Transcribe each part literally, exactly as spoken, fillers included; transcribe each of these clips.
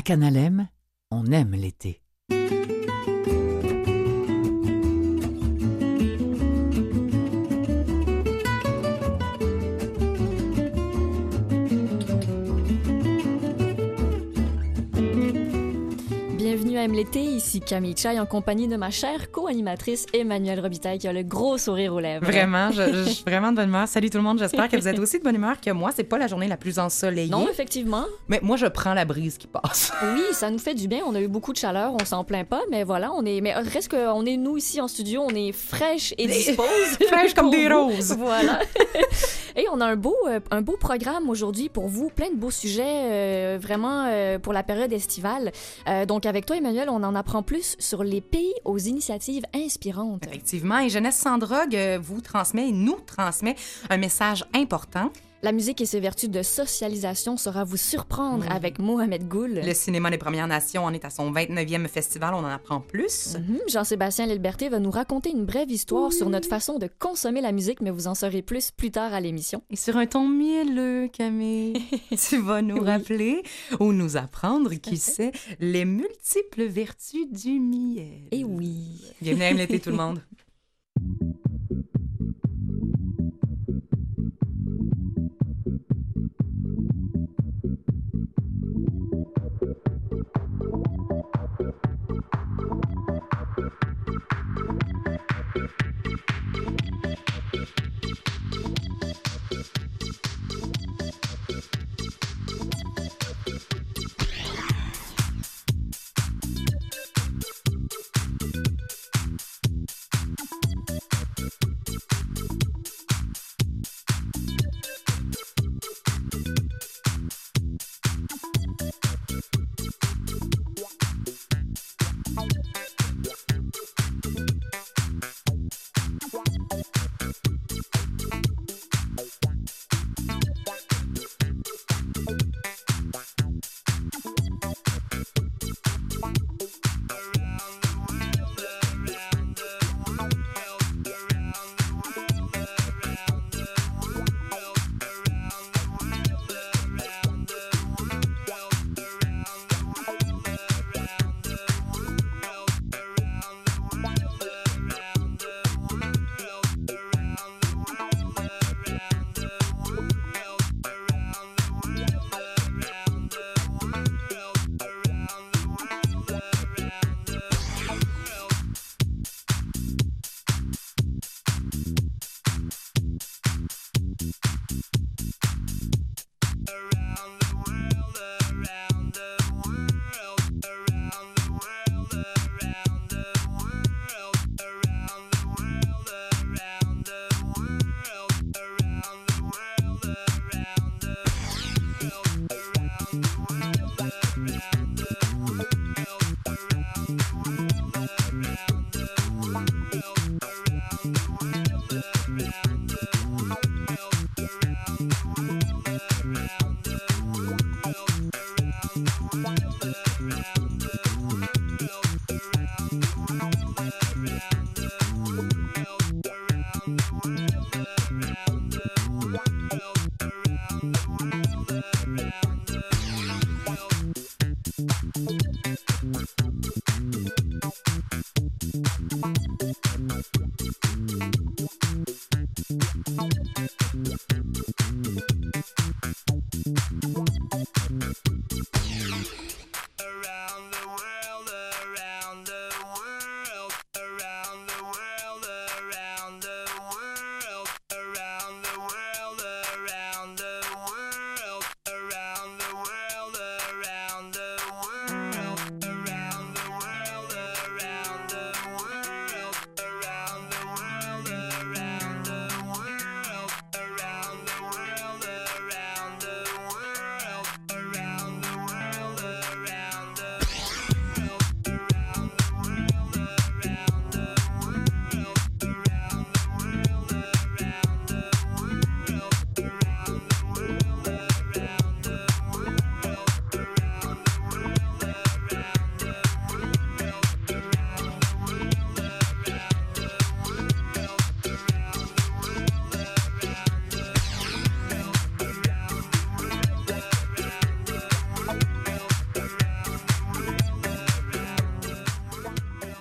À Canalem, on aime l'été. Bienvenue à Aime l'été, ici Camille Chai en compagnie de ma chère co-animatrice Emmanuelle Robitaille qui a le gros sourire aux lèvres. Vraiment, je, je suis vraiment de bonne humeur. Salut tout le monde, j'espère que vous êtes aussi de bonne humeur que moi. C'est pas la journée la plus ensoleillée. Non, effectivement. Mais moi, je prends la brise qui passe. Oui, ça nous fait du bien. On a eu beaucoup de chaleur, on s'en plaint pas, mais voilà, on est. Mais reste qu'on est nous ici en studio, on est fraîches et dispose. Fraîches comme des vous. roses. Voilà. Et on a un beau, euh, un beau programme aujourd'hui pour vous, plein de beaux sujets, euh, vraiment euh, pour la période estivale. Euh, donc avec toi, Emmanuel, on en apprend plus sur les pays aux initiatives inspirantes. Effectivement, et Jeunesse sans drogue euh, vous transmet et nous transmet un message important. La musique et ses vertus de socialisation saura vous surprendre Mmh. avec Mohamed Goul. Le cinéma des Premières Nations en est à son vingt-neuvième festival, on en apprend plus. Mm-hmm. Jean-Sébastien Lilberté va nous raconter une brève histoire oui. sur notre façon de consommer la musique, mais vous en saurez plus plus tard à l'émission. Et sur un ton mielleux, Camille, tu vas nous oui. rappeler ou nous apprendre, qui sait, les multiples vertus du miel. Et oui. Bienvenue à Aime l'été, tout le monde.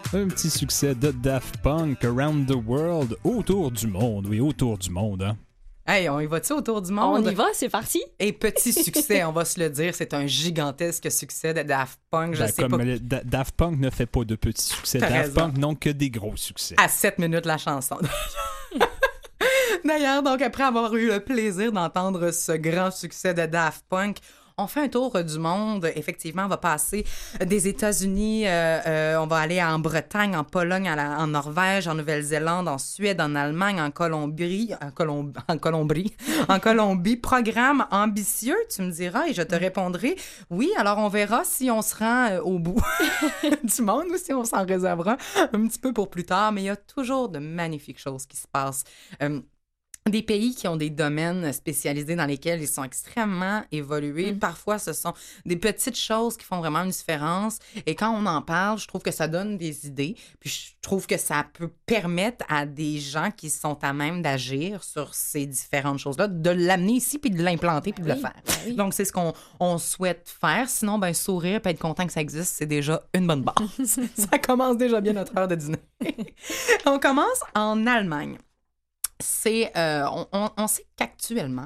Un petit succès de Daft Punk, Around the World, autour du monde. Oui, autour du monde, hein. Hey, on y va-tu autour du monde? On y va, c'est parti. Et petit succès, on va se le dire, c'est un gigantesque succès de Daft Punk. Je Ben, sais comme pas. le- Da- Daft Punk ne fait pas de petits succès. T'as Daft raison. Punk n'ont que des gros succès. À sept minutes la chanson. D'ailleurs, donc après avoir eu le plaisir d'entendre ce grand succès de Daft Punk, on fait un tour du monde. Effectivement, on va passer des États-Unis, euh, euh, on va aller en Bretagne, en Pologne, à la- en Norvège, en Nouvelle-Zélande, en Suède, en Allemagne, en Colombie, en, Colom- en Colombie, en Colombie. Programme ambitieux, tu me diras, et je te répondrai oui. Alors, on verra si on se rend euh, au bout du monde ou si on s'en réservera un petit peu pour plus tard. Mais il y a toujours de magnifiques choses qui se passent. Euh, Des pays qui ont des domaines spécialisés dans lesquels ils sont extrêmement évolués. Mm. Parfois, ce sont des petites choses qui font vraiment une différence. Et quand on en parle, je trouve que ça donne des idées. Puis je trouve que ça peut permettre à des gens qui sont à même d'agir sur ces différentes choses-là, de l'amener ici, puis de l'implanter, puis de Oui, le faire. ben oui. Donc, c'est ce qu'on on souhaite faire. Sinon, ben sourire puis être content que ça existe, c'est déjà une bonne base. Ça commence déjà bien notre heure de dîner. On commence en Allemagne. C'est, euh, on, on, on sait qu'actuellement,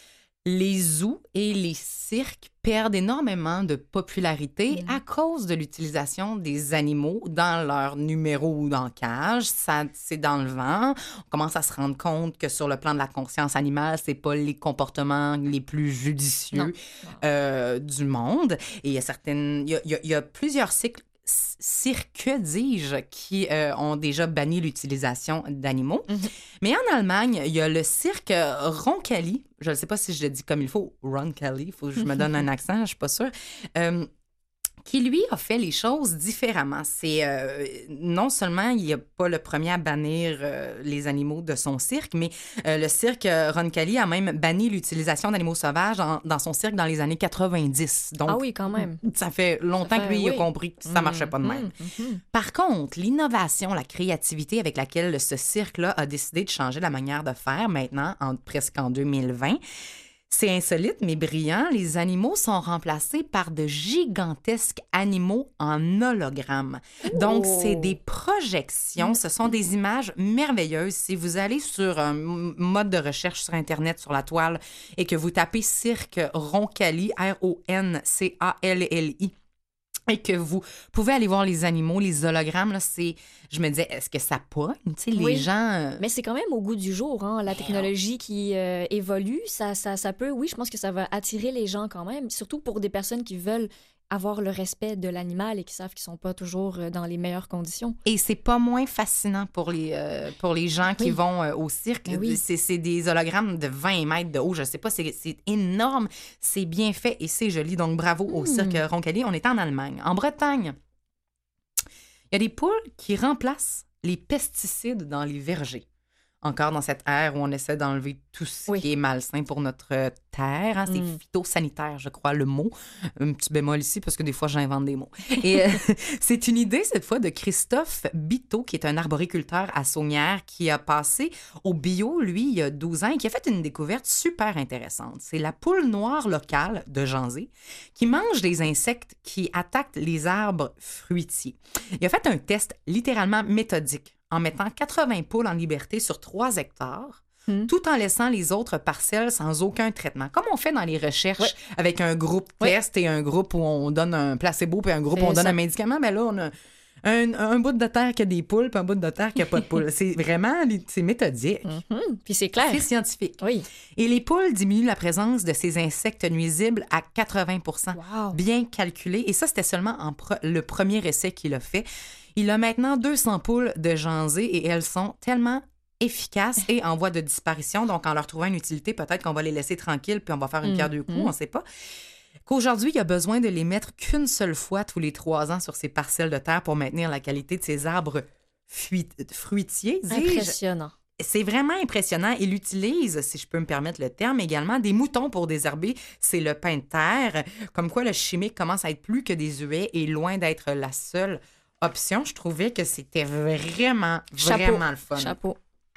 les zoos et les cirques perdent énormément de popularité Mm. à cause de l'utilisation des animaux dans leur numéro ou dans cage. Ça, c'est dans le vent. On commence à se rendre compte que sur le plan de la conscience animale, c'est pas les comportements les plus judicieux Non. euh, du monde. Et il y a certaines, il y a, il y a- il y a plusieurs cycles cirques, dis-je, qui euh, ont déjà banni l'utilisation d'animaux. Mhm. Mais en Allemagne, il y a le cirque Roncalli. Je ne sais pas si je le dis comme il faut. Roncalli, il faut que je me donne un accent, je ne suis pas sûre. Euh, qui, lui, a fait les choses différemment. C'est euh, non seulement il n'est pas le premier à bannir euh, les animaux de son cirque, mais euh, le cirque euh, Roncalli a même banni l'utilisation d'animaux sauvages dans, dans son cirque dans les années quatre-vingt-dix. Donc, Ah oui, quand même. ça fait longtemps Ça fait- que lui il a oui. compris que ça ne marchait pas de même. Mhm, mhm. Par contre, l'innovation, la créativité avec laquelle ce cirque-là a décidé de changer la manière de faire maintenant, en, presque en deux mille vingt, c'est insolite mais brillant. Les animaux sont remplacés par de gigantesques animaux en hologramme. Donc, Oh. c'est des projections, ce sont des images merveilleuses. Si vous allez sur un m- mode de recherche sur Internet, sur la toile, et que vous tapez cirque Roncalli, R O N C A L L I, et que vous pouvez aller voir les animaux, les hologrammes, là, c'est... Je me disais, est-ce que ça pogne? Tu sais, les Oui. gens... euh, Mais c'est quand même au goût du jour, hein. La technologie qui euh, évolue, ça, ça, ça peut, oui, je pense que ça va attirer les gens quand même, surtout pour des personnes qui veulent avoir le respect de l'animal et qui savent qu'ils sont pas toujours euh, dans les meilleures conditions. Et c'est pas moins fascinant pour les, euh, pour les gens qui Oui. vont euh, au cirque. Ben oui. C'est, c'est des hologrammes de vingt mètres de haut, je sais pas, c'est, c'est énorme, c'est bien fait et c'est joli. Donc, bravo au Mm. cirque Roncalli. On est en Allemagne. En Bretagne, il y a des poules qui remplacent les pesticides dans les vergers. Encore dans cette ère où on essaie d'enlever tout ce Oui. qui est malsain pour notre euh, terre. hein. C'est Mm. phytosanitaire, je crois, le mot. Un petit bémol ici parce que des fois, j'invente des mots. Et euh, c'est une idée, cette fois, de Christophe Biteau, qui est un arboriculteur à Saunière, qui a passé au bio, lui, il y a douze ans, et qui a fait une découverte super intéressante. C'est la poule noire locale de Janzé qui mange des insectes qui attaquent les arbres fruitiers. Il a fait un test littéralement méthodique en mettant quatre-vingts poules en liberté sur trois hectares, Hmm. tout en laissant les autres parcelles sans aucun traitement. Comme on fait dans les recherches Ouais. avec un groupe Ouais. test et un groupe où on donne un placebo puis un groupe où C'est on donne ça. un médicament, mais là, on a un, un bout de terre qui a des poules puis un bout de terre qui a pas de poules. C'est vraiment, c'est méthodique. Mhm. Puis c'est clair. C'est scientifique. Oui. Et les poules diminuent la présence de ces insectes nuisibles à quatre-vingts pour cent. Wow. Bien calculé. Et ça, c'était seulement en pre- le premier essai qu'il a fait. Il a maintenant deux cents poules de Janzé et elles sont tellement efficaces et en voie de disparition. Donc, en leur trouvant une utilité, peut-être qu'on va les laisser tranquilles puis on va faire une Mm, pierre deux coups, mm. on ne sait pas. Qu'aujourd'hui, il y a besoin de les mettre qu'une seule fois tous les trois ans sur ces parcelles de terre pour maintenir la qualité de ces arbres fuit- fruitiers. dis-je. Impressionnant. C'est vraiment impressionnant. Il utilise, si je peux me permettre le terme, également des moutons pour désherber. C'est le pain de terre. Comme quoi, le chimique commence à être plus que des huées et loin d'être la seule option. Je trouvais que c'était vraiment, Chapeau. vraiment le fun. Chapeau.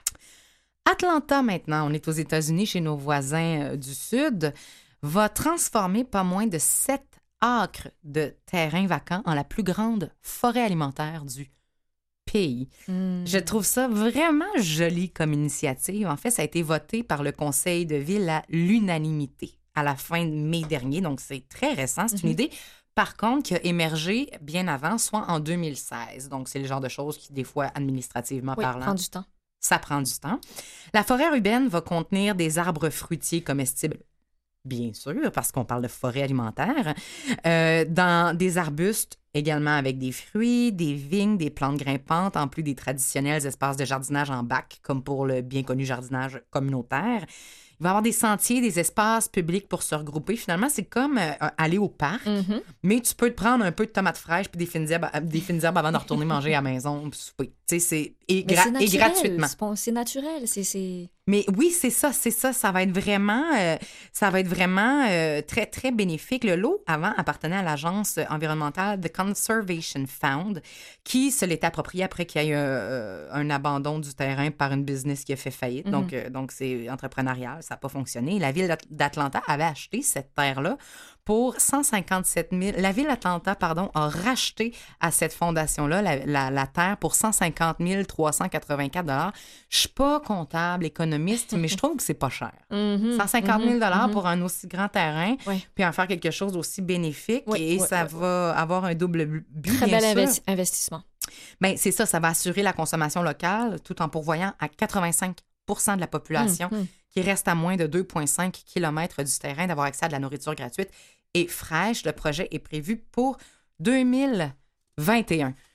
Atlanta, maintenant, on est aux États-Unis, chez nos voisins euh, du Sud, va transformer pas moins de sept acres de terrain vacant en la plus grande forêt alimentaire du pays. Mm. Je trouve ça vraiment joli comme initiative. En fait, ça a été voté par le conseil de ville à l'unanimité à la fin de mai dernier, donc c'est très récent. C'est mm-hmm. une idée, par contre, qui a émergé bien avant, soit en deux mille seize. Donc, c'est le genre de choses qui, des fois, administrativement oui, parlant... prend du temps. Ça prend du temps. La forêt urbaine va contenir des arbres fruitiers comestibles, bien sûr, parce qu'on parle de forêt alimentaire, euh, dans des arbustes également avec des fruits, des vignes, des plantes grimpantes, en plus des traditionnels espaces de jardinage en bac, comme pour le bien connu jardinage communautaire. Il va y avoir des sentiers, des espaces publics pour se regrouper. Finalement, c'est comme euh, aller au parc, mm-hmm. mais tu peux te prendre un peu de tomates fraîches puis des fines herbes, des fines herbes avant de retourner manger à la maison. Oui, tu sais, c'est et, gra- c'est et gratuitement. C'est, bon, c'est naturel, c'est, c'est... Mais oui, c'est ça, c'est ça. Ça va être vraiment, euh, ça va être vraiment euh, très, très bénéfique. Le lot, avant, appartenait à l'agence environnementale The Conservation Fund, qui se l'était approprié après qu'il y ait euh, un abandon du terrain par une business qui a fait faillite. Mm-hmm. Donc, euh, donc, c'est entrepreneurial, ça n'a pas fonctionné. La ville d'Atlanta avait acheté cette terre-là pour cent cinquante-sept mille. La ville d'Atlanta, pardon, a racheté à cette fondation-là la, la, la terre pour cent cinquante mille trois cent quatre-vingt-quatre dollars. Je suis pas comptable, économiste, mais je trouve que c'est pas cher. Mm-hmm, cent cinquante mille dollars mm-hmm. pour un aussi grand terrain, oui. puis en faire quelque chose d'aussi bénéfique, oui, et oui, ça oui, va oui. avoir un double but, Très bien bel sûr. investi- investissement. Bien, c'est ça, ça va assurer la consommation locale tout en pourvoyant à quatre-vingt-cinq pour cent de la population mm-hmm. qui reste à moins de deux virgule cinq kilomètres du terrain d'avoir accès à de la nourriture gratuite et fraîche. Le projet est prévu pour deux mille vingt et un.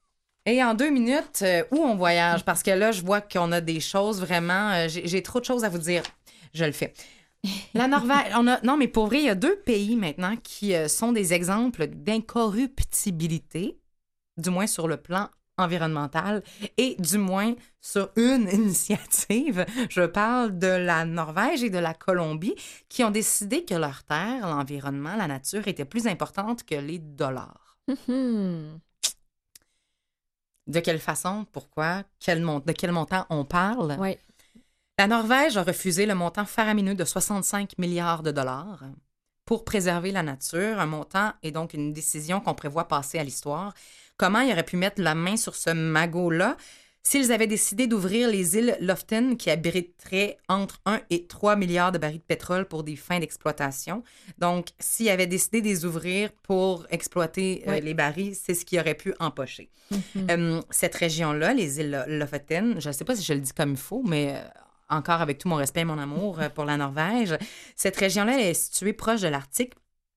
Et en deux minutes, euh, où on voyage? Parce que là, je vois qu'on a des choses vraiment... Euh, j'ai, j'ai trop de choses à vous dire. Je le fais. La Norvège, on a... Non, mais pour vrai, il y a deux pays maintenant qui euh, sont des exemples d'incorruptibilité, du moins sur le plan environnemental, et du moins sur une initiative. Je parle de la Norvège et de la Colombie qui ont décidé que leur terre, l'environnement, la nature était plus importante que les dollars. Mm-hmm. De quelle façon? Pourquoi? Quel mont- de quel montant on parle? Oui. La Norvège a refusé le montant faramineux de soixante-cinq milliards de dollars pour préserver la nature. Un montant est donc une décision qu'on prévoit passer à l'histoire. Comment ils auraient pu mettre la main sur ce magot-là s'ils avaient décidé d'ouvrir les îles Loften qui abriteraient entre un et trois milliards de barils de pétrole pour des fins d'exploitation. Donc, s'ils avaient décidé de les ouvrir pour exploiter euh, oui. les barils, c'est ce qui aurait pu empocher. Mm-hmm. Euh, cette région-là, les îles Lofoten, je ne sais pas si je le dis comme il faut, mais... Euh, encore avec tout mon respect et mon amour pour la Norvège, cette région-là, elle est située proche de l'Arctique,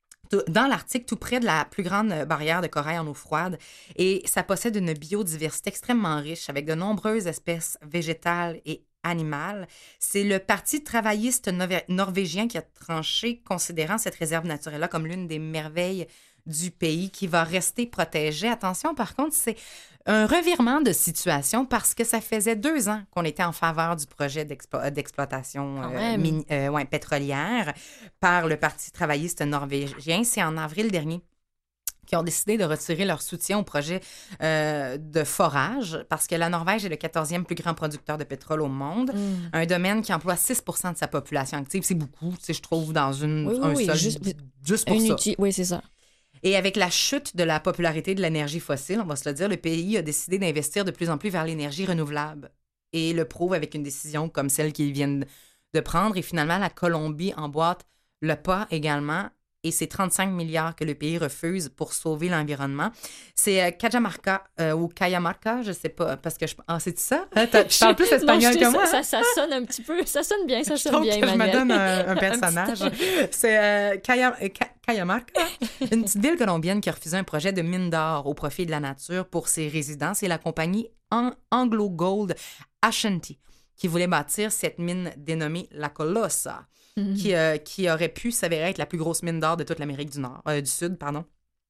dans l'Arctique, tout près de la plus grande barrière de corail en eau froide. Et ça possède une biodiversité extrêmement riche, avec de nombreuses espèces végétales et animales. C'est le Parti travailliste norvégien qui a tranché, considérant cette réserve naturelle-là comme l'une des merveilles du pays qui va rester protégée. Attention, par contre, c'est un revirement de situation parce que ça faisait deux ans qu'on était en faveur du projet d'explo- d'exploitation euh, mini- euh, ouais, pétrolière par le Parti travailliste norvégien. C'est en avril dernier qui ont décidé de retirer leur soutien au projet euh, de forage parce que la Norvège est le quatorzième plus grand producteur de pétrole au monde, mm. un domaine qui emploie six pour cent de sa population active. C'est beaucoup, tu sais, je trouve, dans une, oui, un oui, seul... Juste, juste pour ça. Uti- oui, c'est ça. Et avec la chute de la popularité de l'énergie fossile, on va se le dire, le pays a décidé d'investir de plus en plus vers l'énergie renouvelable et le prouve avec une décision comme celle qu'ils viennent de prendre. Et finalement, la Colombie emboîte le pas également. Et c'est trente-cinq milliards que le pays refuse pour sauver l'environnement. C'est euh, Cajamarca euh, ou Cayamarca, je sais pas, parce que je... Ah, c'est ça? Hein, tu parles plus espagnol non, que moi? Ça, ça, ça sonne un petit peu, ça sonne bien, ça je sonne trouve bien, que Emmanuel. je me donne un, un personnage. C'est euh, Caya... Cayamarca, une petite ville colombienne qui a refusé un projet de mine d'or au profit de la nature pour ses résidents. C'est la compagnie An- Anglo Gold Ashanti qui voulait bâtir cette mine dénommée La Colosa. Mm-hmm. Qui, euh, qui aurait pu s'avérer être la plus grosse mine d'or de toute l'Amérique du Nord, euh, du Sud, pardon.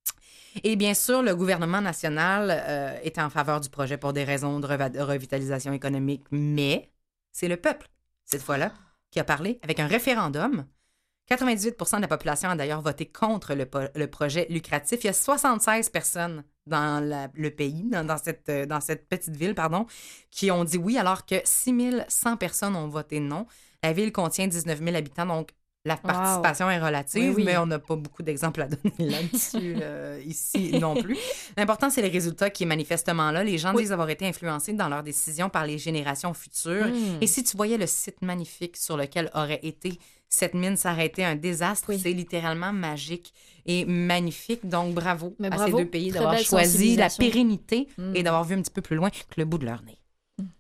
Et bien sûr, le gouvernement national euh, était en faveur du projet pour des raisons de reva- revitalisation économique, mais c'est le peuple, cette fois-là, qui a parlé avec un référendum. quatre-vingt-dix-huit pour cent de la population a d'ailleurs voté contre le, po- le projet lucratif. Il y a soixante-seize personnes dans la, le pays, dans, dans, cette, dans cette petite ville, pardon, qui ont dit oui, alors que six mille cent personnes ont voté non. La ville contient dix-neuf mille habitants, donc la participation wow. est relative, oui, oui. mais on n'a pas beaucoup d'exemples à donner là-dessus euh, ici non plus. L'important, c'est les résultats qui est manifestement là. Les gens oui. disent avoir été influencés dans leurs décisions par les générations futures. Mm. Et si tu voyais le site magnifique sur lequel aurait été cette mine, ça aurait été un désastre. Oui. C'est littéralement magique et magnifique. Donc, bravo, mais à bravo. ces deux pays d'avoir choisi la pérennité mm. et d'avoir vu un petit peu plus loin que le bout de leur nez.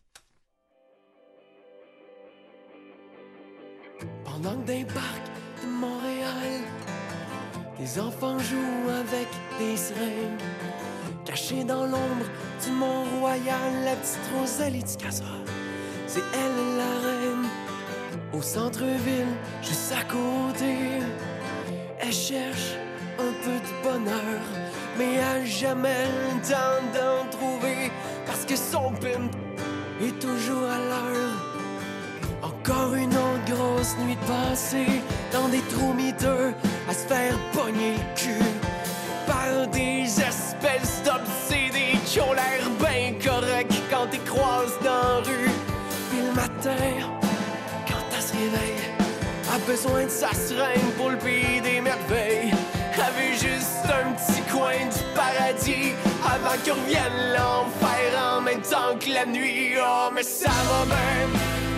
Pendant que d'un parc de Montréal, des enfants jouent avec des seringues. Cachée dans l'ombre du Mont-Royal, la petite Rosalie du Castor, c'est elle la reine. Au centre-ville, juste à côté, elle cherche un peu de bonheur, mais elle a jamais le temps d'en trouver, parce que son pimp est toujours à l'heure. Encore une autre grosse nuit de passée dans des trous miteux à se faire pogner le cul par des espèces d'obsédés qui ont l'air bien corrects quand t'es croises dans la rue. Puis le matin, quand elle se réveille, a besoin de sa seringue pour le pays des merveilles. Elle veut juste un petit coin du paradis avant qu'il revienne l'enfer en même temps que la nuit. Oh, mais ça va même.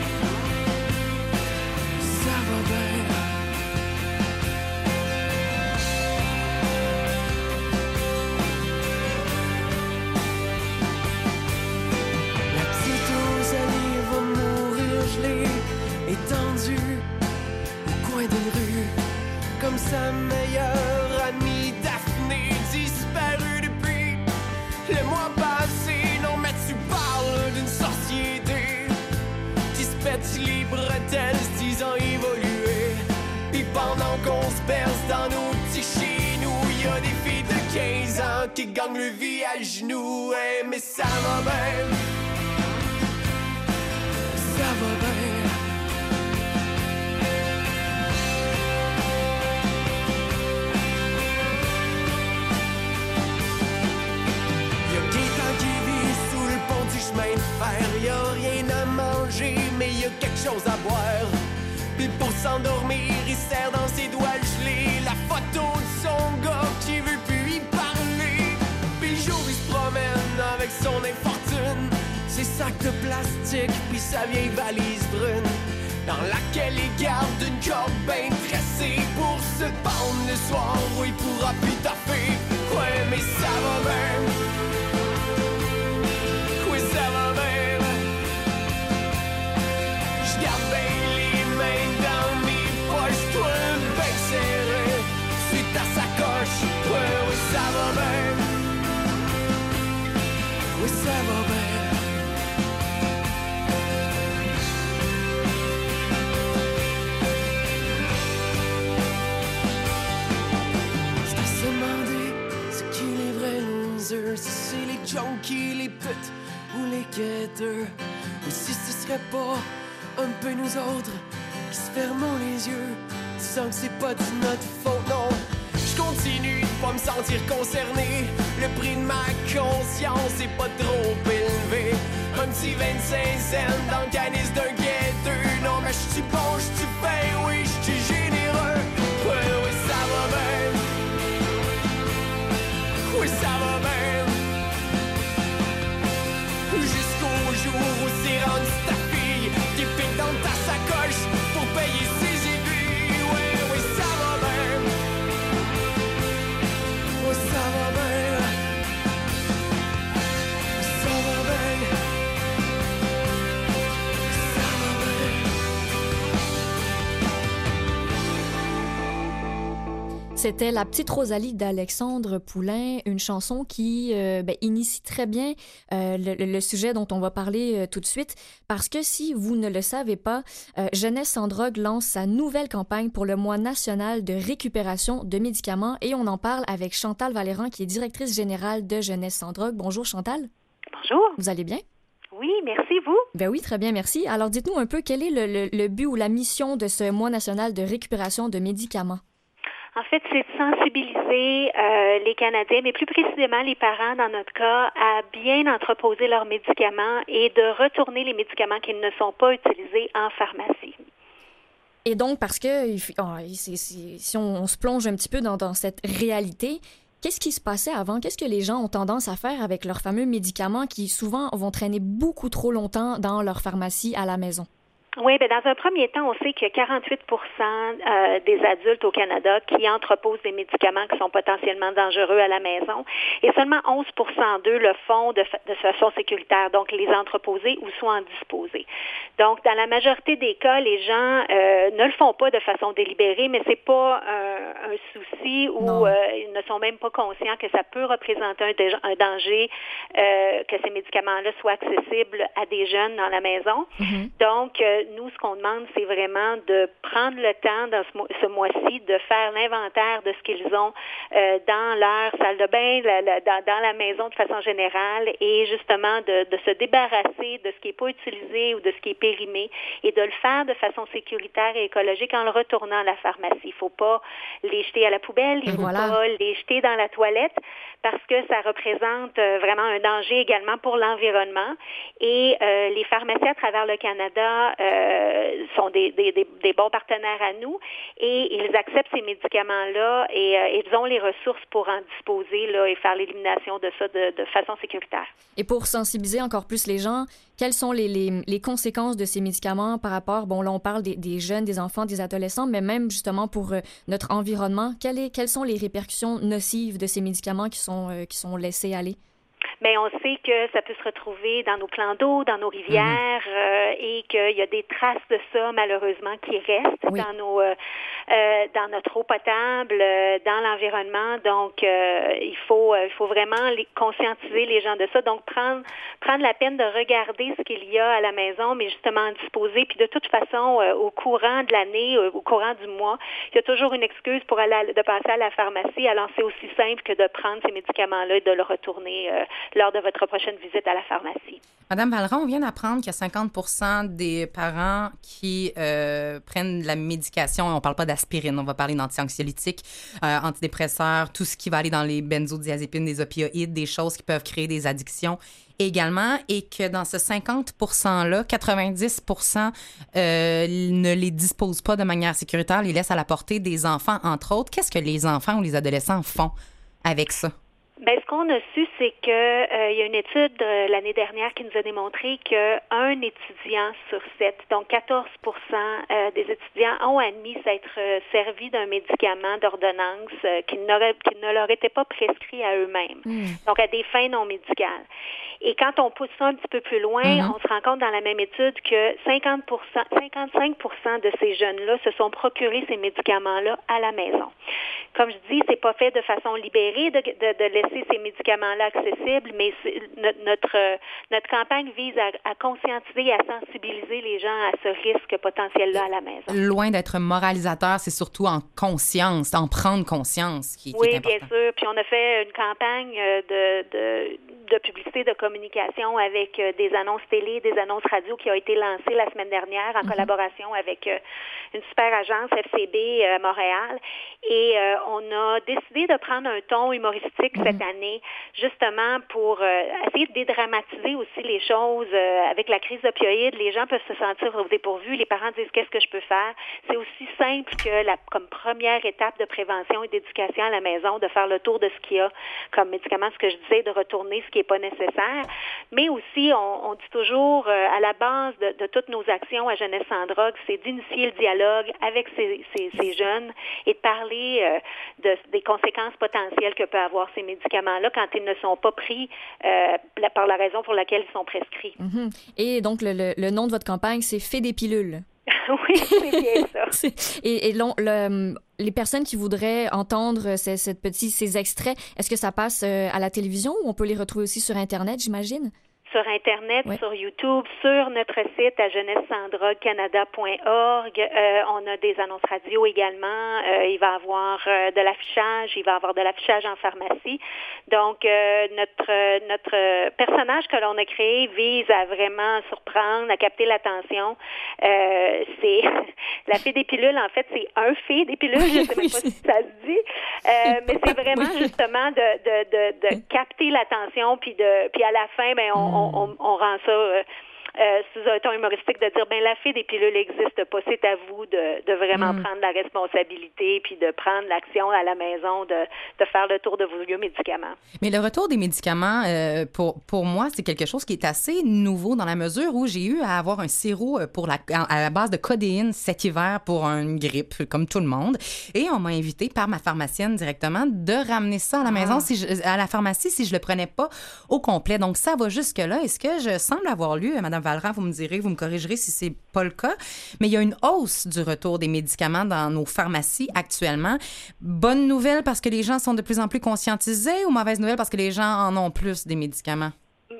Étendue au coin d'une rue, comme sa meilleure amie Daphné, disparue depuis le mois passé. Non mais tu parles d'une société qui se pète les bretelles, se disant évoluer. Puis pendant qu'on se berce dans nos petits chez nous, y a des filles de quinze ans qui gagnent le vie à genoux. Hey, mais ça va bien, ça va bien. Chemin de fer, y a rien à manger, mais y a quelque chose à boire. Puis pour s'endormir, il serre dans ses doigts gelés la photo de son gars qui veut plus y parler. Puis le jour il se promène avec son infortune, ses sacs de plastique, puis sa vieille valise brune, dans laquelle il garde une corde bien tressée pour se pendre le soir où il pourra plus taper. Ouais, mais ça va bien. Si c'est les junkies, les putes ou les quêteurs, ou si ce serait pas un peu nous autres qui se fermons les yeux, disant que c'est pas de notre faute, non. Je continue de pas me sentir concerné, le prix de ma conscience est pas trop élevé. Un petit vingt-cinq cents dans le canis d'un guetteur, non mais j'suis bon, j'suis fin, oui j'suis généreux. Ouais, oui ça va bien, oui ça va bien. Jusqu'au jour où c'est rendu ta fille qui pique dans ta sacoche pour payer ses aiguilles. Oui, oui, ça va bien. Oui, ça va bien. Ça va bien. Ça va bien. C'était La petite Rosalie d'Alexandre Poulain, une chanson qui euh, ben, initie très bien euh, le, le sujet dont on va parler euh, tout de suite, parce que si vous ne le savez pas, euh, Jeunesse sans drogue lance sa nouvelle campagne pour le mois national de récupération de médicaments, et on en parle avec Chantal Valéran, qui est directrice générale de Jeunesse sans drogue. Bonjour Chantal. Bonjour. Vous allez bien? Oui, merci, vous? Ben oui, très bien, merci. Alors dites-nous un peu, quel est le, le, le but ou la mission de ce mois national de récupération de médicaments? En fait, c'est de sensibiliser euh, les Canadiens, mais plus précisément les parents, dans notre cas, à bien entreposer leurs médicaments et de retourner les médicaments qui ne sont pas utilisés en pharmacie. Et donc, parce que oh, c'est, c'est, si on, on se plonge un petit peu dans, dans cette réalité, qu'est-ce qui se passait avant? Qu'est-ce que les gens ont tendance à faire avec leurs fameux médicaments qui souvent vont traîner beaucoup trop longtemps dans leur pharmacie à la maison? Oui, bien dans un premier temps, on sait qu'il y a quarante-huit pour cent euh, des adultes au Canada qui entreposent des médicaments qui sont potentiellement dangereux à la maison et seulement onze pour cent d'eux le font de, fa- de façon sécuritaire, donc les entreposer ou soit en disposer. Donc, dans la majorité des cas, les gens euh, ne le font pas de façon délibérée, mais c'est pas un, un souci ou euh, ils ne sont même pas conscients que ça peut représenter un, dé- un danger, euh, que ces médicaments-là soient accessibles à des jeunes dans la maison. Mm-hmm. Donc, euh, nous, ce qu'on demande, c'est vraiment de prendre le temps dans ce, mo- ce mois-ci de faire l'inventaire de ce qu'ils ont euh, dans leur salle de bain, la, la, dans, dans la maison de façon générale et justement de, de se débarrasser de ce qui n'est pas utilisé ou de ce qui est périmé et de le faire de façon sécuritaire et écologique en le retournant à la pharmacie. Il ne faut pas les jeter à la poubelle, il ne faut voilà. pas les jeter dans la toilette parce que ça représente euh, vraiment un danger également pour l'environnement. Et euh, les pharmacies à travers le Canada euh, sont des, des, des, des bons partenaires à nous et ils acceptent ces médicaments-là et euh, ils ont les ressources pour en disposer là, et faire l'élimination de ça de, de façon sécuritaire. Et pour sensibiliser encore plus les gens, quelles sont les, les, les conséquences de ces médicaments par rapport, bon là on parle des, des jeunes, des enfants, des adolescents, mais même justement pour euh, notre environnement, quelle est, quelles sont les répercussions nocives de ces médicaments qui sont, euh, qui sont laissés aller? Bien, on sait que ça peut se retrouver dans nos plans d'eau, dans nos rivières, mm-hmm. euh, et qu'il y a des traces de ça, malheureusement, qui restent oui. dans nos, euh, euh, dans notre eau potable, euh, dans l'environnement. Donc, euh, il faut, euh, il faut vraiment les, conscientiser les gens de ça. Donc, prendre, prendre la peine de regarder ce qu'il y a à la maison, mais justement en disposer. Puis, de toute façon, euh, au courant de l'année, euh, au courant du mois, il y a toujours une excuse pour aller à, de passer à la pharmacie. Alors, c'est aussi simple que de prendre ces médicaments-là et de le retourner euh, lors de votre prochaine visite à la pharmacie. Madame Valleran, on vient d'apprendre qu'il y a cinquante pour cent des parents qui euh, prennent de la médication. On ne parle pas d'aspirine, on va parler d'anti-anxiolytiques, euh, antidépresseurs, tout ce qui va aller dans les benzodiazépines, des opioïdes, des choses qui peuvent créer des addictions également, et que dans ce cinquante pour cent-là, quatre-vingt-dix pour cent euh, ne les disposent pas de manière sécuritaire, les laissent à la portée des enfants, entre autres. Qu'est-ce que les enfants ou les adolescents font avec ça? Bien, ce qu'on a su, c'est que euh, il y a une étude euh, l'année dernière qui nous a démontré qu'un étudiant sur sept, donc quatorze pour cent euh, des étudiants ont admis s'être euh, servis d'un médicament d'ordonnance euh, qui, qui ne leur était pas prescrit à eux-mêmes, mmh. donc à des fins non médicales. Et quand on pousse ça un petit peu plus loin, mmh. on se rend compte dans la même étude que cinquante pour cent, cinquante-cinq pour cent de ces jeunes-là se sont procurés ces médicaments-là à la maison. Comme je dis, c'est pas fait de façon libérée de, de, de laisser ces médicaments-là accessibles, mais c'est, notre, notre, notre campagne vise à, à conscientiser et à sensibiliser les gens à ce risque potentiel-là à la maison. Loin d'être moralisateur, c'est surtout en conscience, en prendre conscience qui, qui oui, est important. Oui, bien sûr. Puis on a fait une campagne de, de, de publicité, de communication avec des annonces télé, des annonces radio qui ont été lancées la semaine dernière en mm-hmm. collaboration avec une super agence F C B euh, Montréal. Et euh, on a décidé de prendre un ton humoristique mm-hmm. cette année, justement pour euh, essayer de dédramatiser aussi les choses. Euh, avec la crise d'opioïdes, les gens peuvent se sentir au dépourvu. Les parents disent « qu'est-ce que je peux faire ?» C'est aussi simple que la, comme première étape de prévention et d'éducation à la maison, de faire le tour de ce qu'il y a comme médicament, ce que je disais, de retourner ce qui n'est pas nécessaire. Mais aussi, on, on dit toujours, euh, à la base de, de toutes nos actions à Jeunesse sans drogue, c'est d'initier le dialogue avec ces, ces, ces jeunes et de parler euh, de, des conséquences potentielles que peuvent avoir ces médicaments-là quand ils ne sont pas pris euh, par la raison pour laquelle ils sont prescrits. Mm-hmm. Et donc, le, le, le nom de votre campagne, c'est « Fais des pilules ». Oui, c'est bien ça. et et long, le, les personnes qui voudraient entendre ces, cette petit, ces extraits, est-ce que ça passe à la télévision ou on peut les retrouver aussi sur Internet, j'imagine? Sur Internet, oui. sur YouTube, sur notre site à jeunesse sans drogue canada point org. Euh, on a des annonces radio également. Euh, il va y avoir euh, de l'affichage. Il va y avoir de l'affichage en pharmacie. Donc, euh, notre notre personnage que l'on a créé vise à vraiment surprendre, à capter l'attention. Euh, c'est la fée des pilules. En fait, c'est un fée des pilules. Je ne sais même pas si ça se dit. Euh, mais c'est vraiment justement de, de, de, de capter l'attention. Puis, de, puis à la fin, ben, on On, on, on rend ça, euh, euh, sous un ton humoristique, de dire, ben la fée des pilules n'existe pas. C'est à vous de, de vraiment mm. prendre la responsabilité puis de prendre l'action à la maison, de, de faire le tour de vos vieux médicaments. Mais le retour des médicaments, euh, pour, pour moi, c'est quelque chose qui est assez nouveau dans la mesure où j'ai eu à avoir un sirop pour la, à la base de codéine cet hiver pour une grippe, comme tout le monde. Et on m'a invité par ma pharmacienne directement de ramener ça à la maison, ah. si je, à la pharmacie, si je le prenais pas au complet. Donc, ça va jusque-là. Est-ce que je semble avoir lu, Mme Valran, vous me direz, vous me corrigerez si c'est pas le cas, mais il y a une hausse du retour des médicaments dans nos pharmacies actuellement. Bonne nouvelle parce que les gens sont de plus en plus conscientisés ou mauvaise nouvelle parce que les gens en ont plus des médicaments?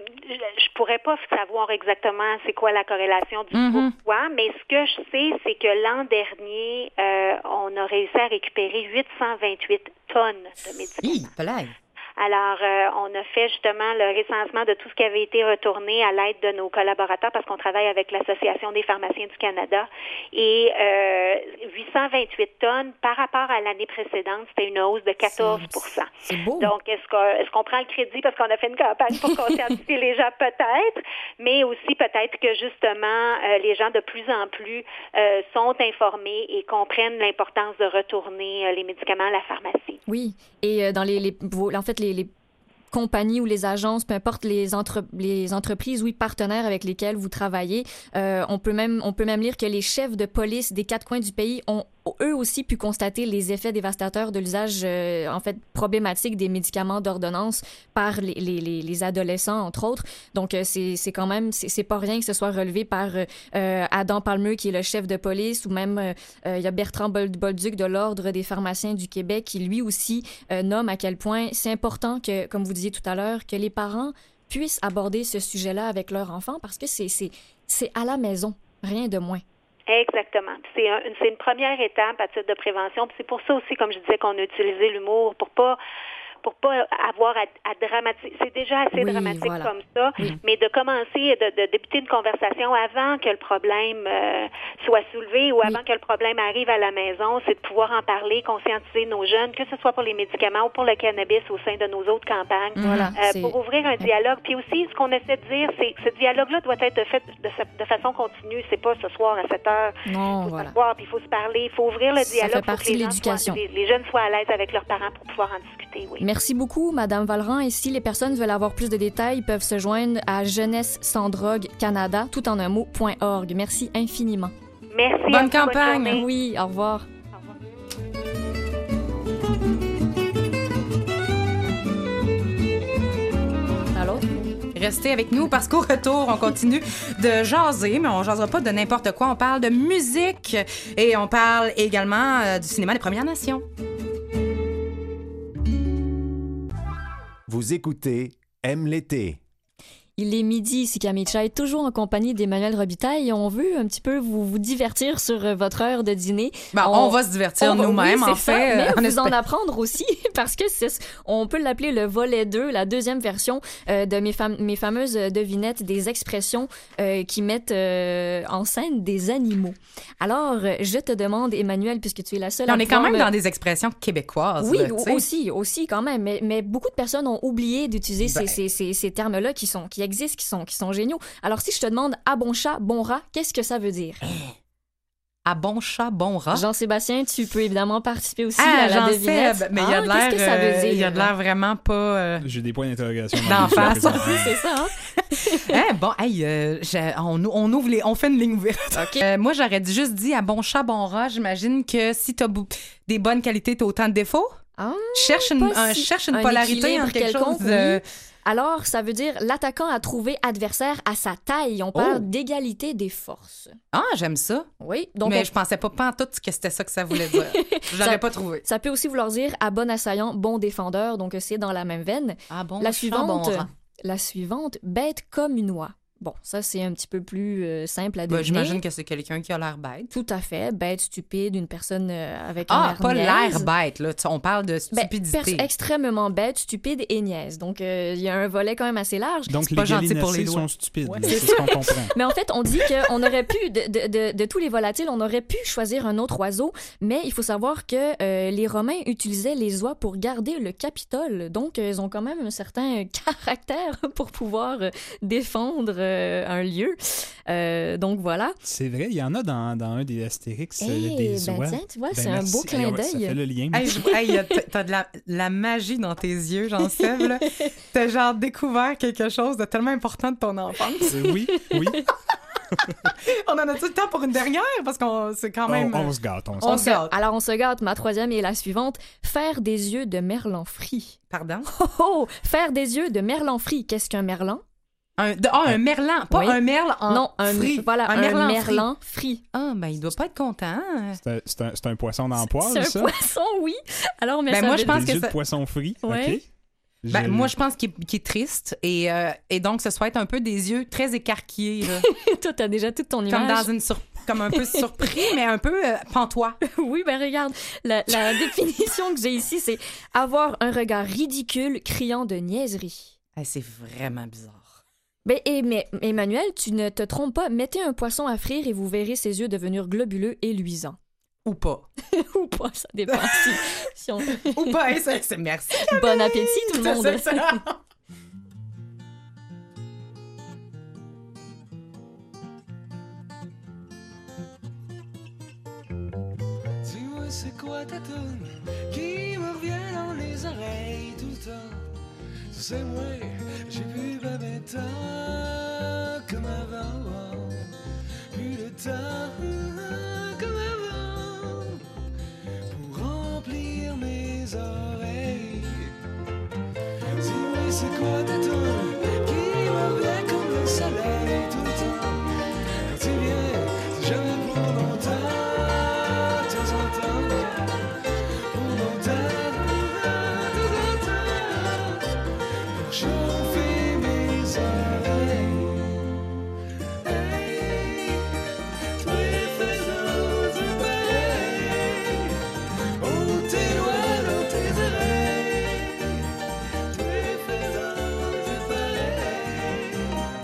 Je pourrais pas savoir exactement c'est quoi la corrélation du mm-hmm. pourquoi, mais ce que je sais, c'est que l'an dernier, euh, on a réussi à récupérer huit cent vingt-huit tonnes de médicaments. Hi, Alors, euh, on a fait justement le recensement de tout ce qui avait été retourné à l'aide de nos collaborateurs parce qu'on travaille avec l'Association des pharmaciens du Canada. Et euh, huit cent vingt-huit tonnes par rapport à l'année précédente, c'était une hausse de quatorze pour cent. C'est, c'est beau. Donc, est-ce qu'on, est-ce qu'on prend le crédit parce qu'on a fait une campagne pour conscientiser les gens? Peut-être, mais aussi peut-être que justement, euh, les gens de plus en plus euh, sont informés et comprennent l'importance de retourner euh, les médicaments à la pharmacie. Oui, et euh, dans les, les en fait, les Les, les compagnies ou les agences, peu importe les, entre, les entreprises, oui, partenaires avec lesquels vous travaillez, euh, on peut même on peut même lire que les chefs de police des quatre coins du pays ont eux aussi pu constater les effets dévastateurs de l'usage, euh, en fait, problématique des médicaments d'ordonnance par les, les, les adolescents, entre autres. Donc, euh, c'est, c'est quand même, c'est, c'est pas rien que ce soit relevé par euh, Adam Palmeux, qui est le chef de police, ou même, euh, euh, il y a Bertrand Bolduc de l'Ordre des pharmaciens du Québec, qui lui aussi euh, nomme à quel point c'est important que, comme vous disiez tout à l'heure, que les parents puissent aborder ce sujet-là avec leurs enfants, parce que c'est, c'est, c'est à la maison, rien de moins. Exactement. C'est, un, c'est une première étape à titre de prévention. Puis c'est pour ça aussi, comme je disais, qu'on a utilisé l'humour pour pas pour pas avoir à, à dramatiser. C'est déjà assez oui, dramatique voilà. comme ça, oui. mais de commencer, de, de débuter une conversation avant que le problème euh, soit soulevé ou avant oui. que le problème arrive à la maison, c'est de pouvoir en parler, conscientiser nos jeunes, que ce soit pour les médicaments ou pour le cannabis au sein de nos autres campagnes, voilà, euh, pour ouvrir un dialogue. Puis aussi, ce qu'on essaie de dire, c'est que ce dialogue-là doit être fait de, de façon continue. C'est pas ce soir à sept heures. Non, il faut voilà. s'asseoir, puis il faut se parler, il faut ouvrir le dialogue. Ça fait partie de l'éducation. Soient, les, les jeunes soient à l'aise avec leurs parents pour pouvoir en discuter, oui. Merci beaucoup, Madame Valran. Et si les personnes veulent avoir plus de détails, ils peuvent se joindre à Jeunesse sans drogue Canada, tout en un mot, point org. Merci infiniment. Merci. Bonne campagne. Bonne oui, au revoir. Au revoir. Allô? Restez avec nous parce qu'au retour, on continue de jaser, mais on ne jasera pas de n'importe quoi. On parle de musique et on parle également euh, du cinéma des Premières Nations. Vous écoutez Aime l'été. Il est midi ici, Camille Chai, toujours en compagnie d'Emmanuel Robitaille, et on veut un petit peu vous, vous divertir sur votre heure de dîner. Ben, on, on va se divertir on, nous-mêmes, oui, en ça, fait. Mais euh, vous espère... en apprendre aussi, parce que c'est, on peut l'appeler le volet deux, la deuxième version euh, de mes, fam- mes fameuses devinettes, des expressions euh, qui mettent euh, en scène des animaux. Alors, je te demande, Emmanuel, puisque tu es la seule Là, à on est quand même me... dans des expressions québécoises. Oui, là, aussi, aussi quand même, mais, mais beaucoup de personnes ont oublié d'utiliser ben... ces, ces, ces, ces termes-là qui, sont, qui existent, qui sont, qui sont géniaux. Alors, si je te demande « à bon chat, bon rat », qu'est-ce que ça veut dire? À bon chat, bon rat. Jean-Sébastien, tu peux évidemment participer aussi ah, à la Jean devinette. Seb, mais il ah, y a de l'air, qu'est-ce que ça veut dire? Il y a de l'air vraiment pas... Euh... J'ai des points d'interrogation. D'en face. C'est ça, hein? hein, bon, hey, euh, on, on ouvre les... On fait une ligne ouverte. Okay. Euh, moi, j'aurais juste dit à bon chat, bon rat. J'imagine que si t'as des bonnes qualités, t'as autant de défauts. Ah, cherche une, un, si. cherche une un polarité entre quelque chose de... Oui. Alors, ça veut dire l'attaquant a trouvé adversaire à sa taille. On parle oh. d'égalité des forces. Ah, j'aime ça. Oui. Donc mais on... je pensais pas pantoute que c'était ça que ça voulait dire. Je l'aurais ça, pas trouvé. Ça peut aussi vouloir dire à bon assaillant, bon défendeur. Donc, c'est dans la même veine. Ah bon, la chat, suivante, bon rat. La suivante, bête comme une oie. Bon, ça, c'est un petit peu plus euh, simple à deviner. Ben, j'imagine que c'est quelqu'un qui a l'air bête. Tout à fait. Bête, stupide, une personne euh, avec ah, un air pas niaise. l'air bête, là. On parle de stupidité. Ben, pers- extrêmement bête, stupide et niaise. Donc, il euh, y a un volet quand même assez large. Donc, c'est les pas gentil pour les sont stupides. Ouais. C'est ce qu'on comprend. Mais en fait, on dit qu'on aurait pu, de, de, de, de tous les volatiles, on aurait pu choisir un autre oiseau, mais il faut savoir que euh, les Romains utilisaient les oies pour garder le Capitole. Donc, euh, ils ont quand même un certain caractère pour pouvoir euh, défendre euh, un lieu. Euh, donc voilà. C'est vrai, il y en a dans, dans un des Astérix, Hey, des ben oies. tiens, tu vois, Ben, c'est un merci. beau clin Hey, ouais, ça d'œil. fait le lien. Hey, je- hey, y a- t'as t'as de la, la magie dans tes yeux, Jean-Seb. là. T'as genre découvert quelque chose de tellement important de ton enfance. Euh, oui, oui. On en a tout le temps pour une dernière parce qu'on c'est quand même. On, on se gâte, on se On On se se gâte. gâte. Alors, on se gâte. Ma troisième est la suivante. Faire des yeux de merlan frit. Pardon. Oh, oh! Faire des yeux de merlan frit. Qu'est-ce qu'un merlan? Un, de- ah, un merlan, pas Oui. un merle en non, un frit. Voilà, un, merlan frit. merlan frit. Ah, ben il doit pas être content. C'est un, c'est un- c'est un poisson dans le C'est poil, un ça? poisson, oui. Alors, mais Ben, ça moi, veut je pense Des que yeux ça- de poisson frit, Ouais. OK. Ben, Je- moi, je pense qu'il est, qu'il est triste et, euh, et donc ce soit être un peu des yeux très écarquillés, là. Toi, t'as déjà toute ton image. comme dans une sur- comme un peu surpris, mais un peu euh, pantois. Oui, ben regarde, la, la définition que j'ai ici, c'est avoir un regard ridicule, criant de niaiserie. Ah, c'est vraiment bizarre. Ben, et, mais Emmanuel, tu ne te trompes pas, mettez un poisson à frire et vous verrez ses yeux devenir globuleux et luisants. Ou pas. Ou pas, ça dépend. si, si on... Ou pas, hein, c'est c'est- merci. Bon appétit tout le C'est monde. ça, ça. Dis-moi, c'est quoi ta toune qui me revient dans les oreilles tout le temps? Tu sais, moi, j'ai plus ben ben temps comme avant. Plus de temps comme avant pour remplir mes oreilles. Dis-moi, c'est quoi ta toune qui me revient comme le soleil tout le temps? Quand tu viens, c'est jamais pour longtemps. De temps en temps, pour longtemps, de temps en temps, pour chauffer mes oreilles. Hey, toi, faisons du pareil. Oh, tes doigts dans tes oreilles. Toi, faisons du pareil.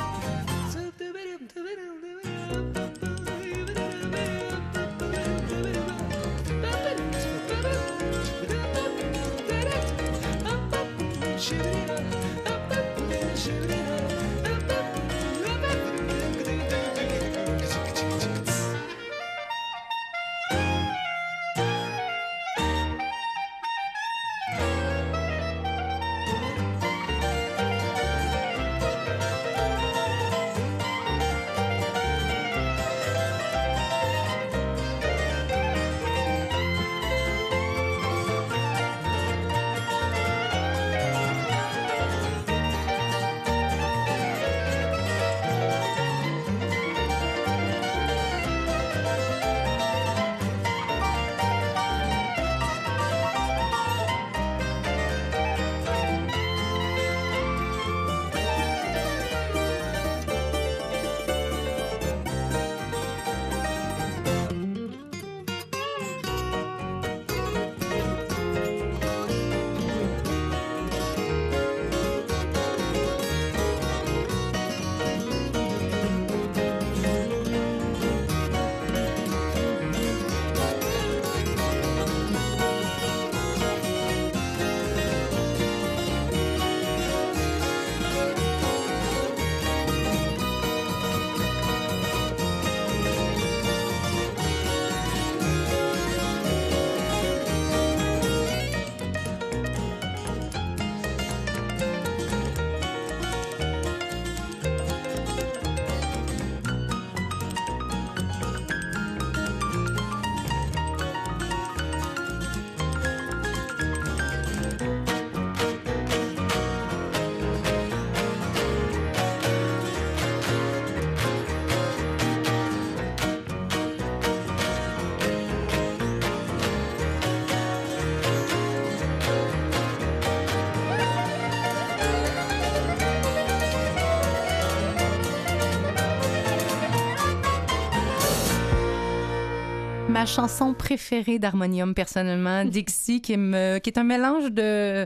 Ma chanson préférée d'Harmonium, personnellement, Dixie, qui, me, qui est un mélange de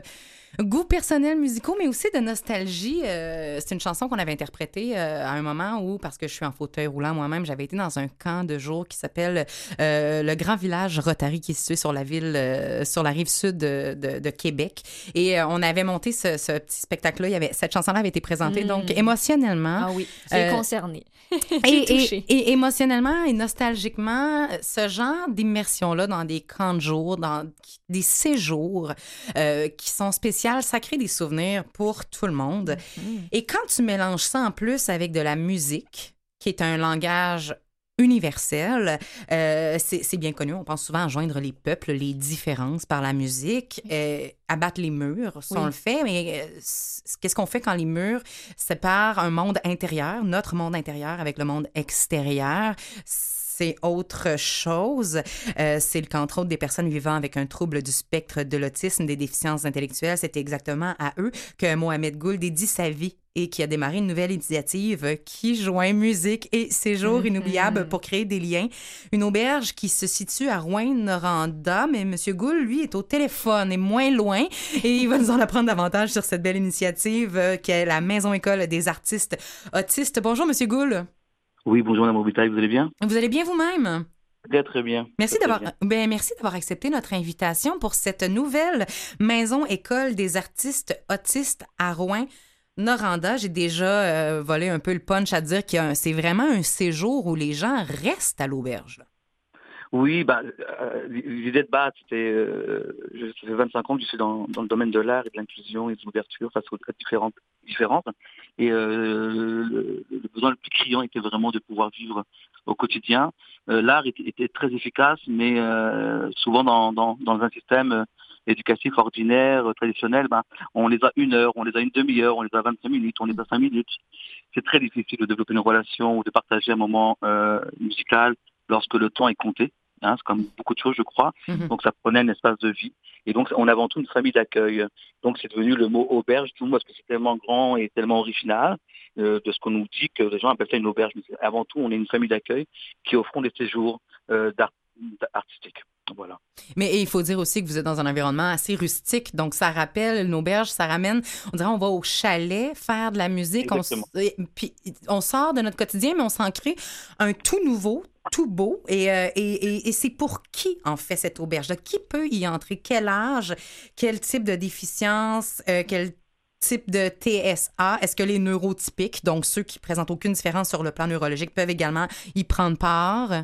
Goûts personnels musicaux, mais aussi de nostalgie. Euh, c'est une chanson qu'on avait interprétée euh, à un moment où, parce que je suis en fauteuil roulant moi-même, j'avais été dans un camp de jour qui s'appelle euh, le Grand Village Rotary, qui est situé sur la ville, euh, sur la rive sud de, de, de Québec. Et euh, on avait monté ce, ce petit spectacle-là. Il y avait, cette chanson-là avait été présentée. Mmh. Donc, émotionnellement... Ah oui, j'ai euh, concerné. et, touchée. Et, et émotionnellement et nostalgiquement, ce genre d'immersion-là dans des camps de jour, dans des séjours euh, qui sont spéciaux, ça crée des souvenirs pour tout le monde. Mm-hmm. Et quand tu mélanges ça en plus avec de la musique, qui est un langage universel, euh, c'est, c'est bien connu. On pense souvent à joindre les peuples, les différences par la musique, euh, abattre les murs, si oui. on le fait, mais euh, qu'est-ce qu'on fait quand les murs séparent un monde intérieur, notre monde intérieur, avec le monde extérieur? C'est autre chose. Euh, c'est le cas, entre autres, des personnes vivant avec un trouble du spectre de l'autisme, des déficiences intellectuelles. C'est exactement à eux que Mohamed Gould dédie sa vie et qui a démarré une nouvelle initiative qui joint musique et séjours mm-hmm. inoubliables pour créer des liens. Une auberge qui se situe à Rouyn-Noranda, mais M. Gould, lui, est au téléphone et moins loin et il va nous en apprendre davantage sur cette belle initiative euh, qu'est la Maison-École des artistes autistes. Bonjour, M. Gould. Oui, bonjour Mme Robitaille, vous allez bien? Vous allez bien vous-même? Très, très bien. Merci très, d'avoir, très ben, merci d'avoir accepté notre invitation pour cette nouvelle Maison-École des artistes autistes à Rouyn-Noranda. J'ai déjà euh, volé un peu le punch à dire que c'est vraiment un séjour où les gens restent à l'auberge. Là. Oui, bah, euh, l'idée de base, c'était, euh, ça fait vingt-cinq ans que je suis dans, dans le domaine de l'art et de l'inclusion et de l'ouverture face aux traits différentes, différentes. Et euh, le, le besoin le plus criant était vraiment de pouvoir vivre au quotidien. Euh, l'art était, était très efficace, mais euh, souvent dans, dans, dans un système euh, éducatif ordinaire, euh, traditionnel, ben, on les a une heure, on les a une demi-heure, on les a vingt-cinq minutes, on les a cinq minutes. C'est très difficile de développer une relation ou de partager un moment euh, musical lorsque le temps est compté. Hein, c'est comme beaucoup de choses, je crois. Mm-hmm. Donc, ça prenait un espace de vie. Et donc, on a avant tout une famille d'accueil. Donc, c'est devenu le mot auberge, tout parce que c'est tellement grand et tellement original euh, de ce qu'on nous dit que les gens appellent ça une auberge. Mais avant tout, on est une famille d'accueil qui offront des séjours euh, d'art, artistiques. Voilà. Mais il faut dire aussi que vous êtes dans un environnement assez rustique, donc ça rappelle une auberge, ça ramène, on dirait on va au chalet faire de la musique, on, puis on sort de notre quotidien, mais on s'en crée un tout nouveau, tout beau. Et, euh, et, et, et c'est pour qui, en fait, cette auberge-là? Qui peut y entrer? Quel âge? Quel type de déficience? Euh, quel type de T S A? Est-ce que les neurotypiques, donc ceux qui présentent aucune différence sur le plan neurologique, peuvent également y prendre part?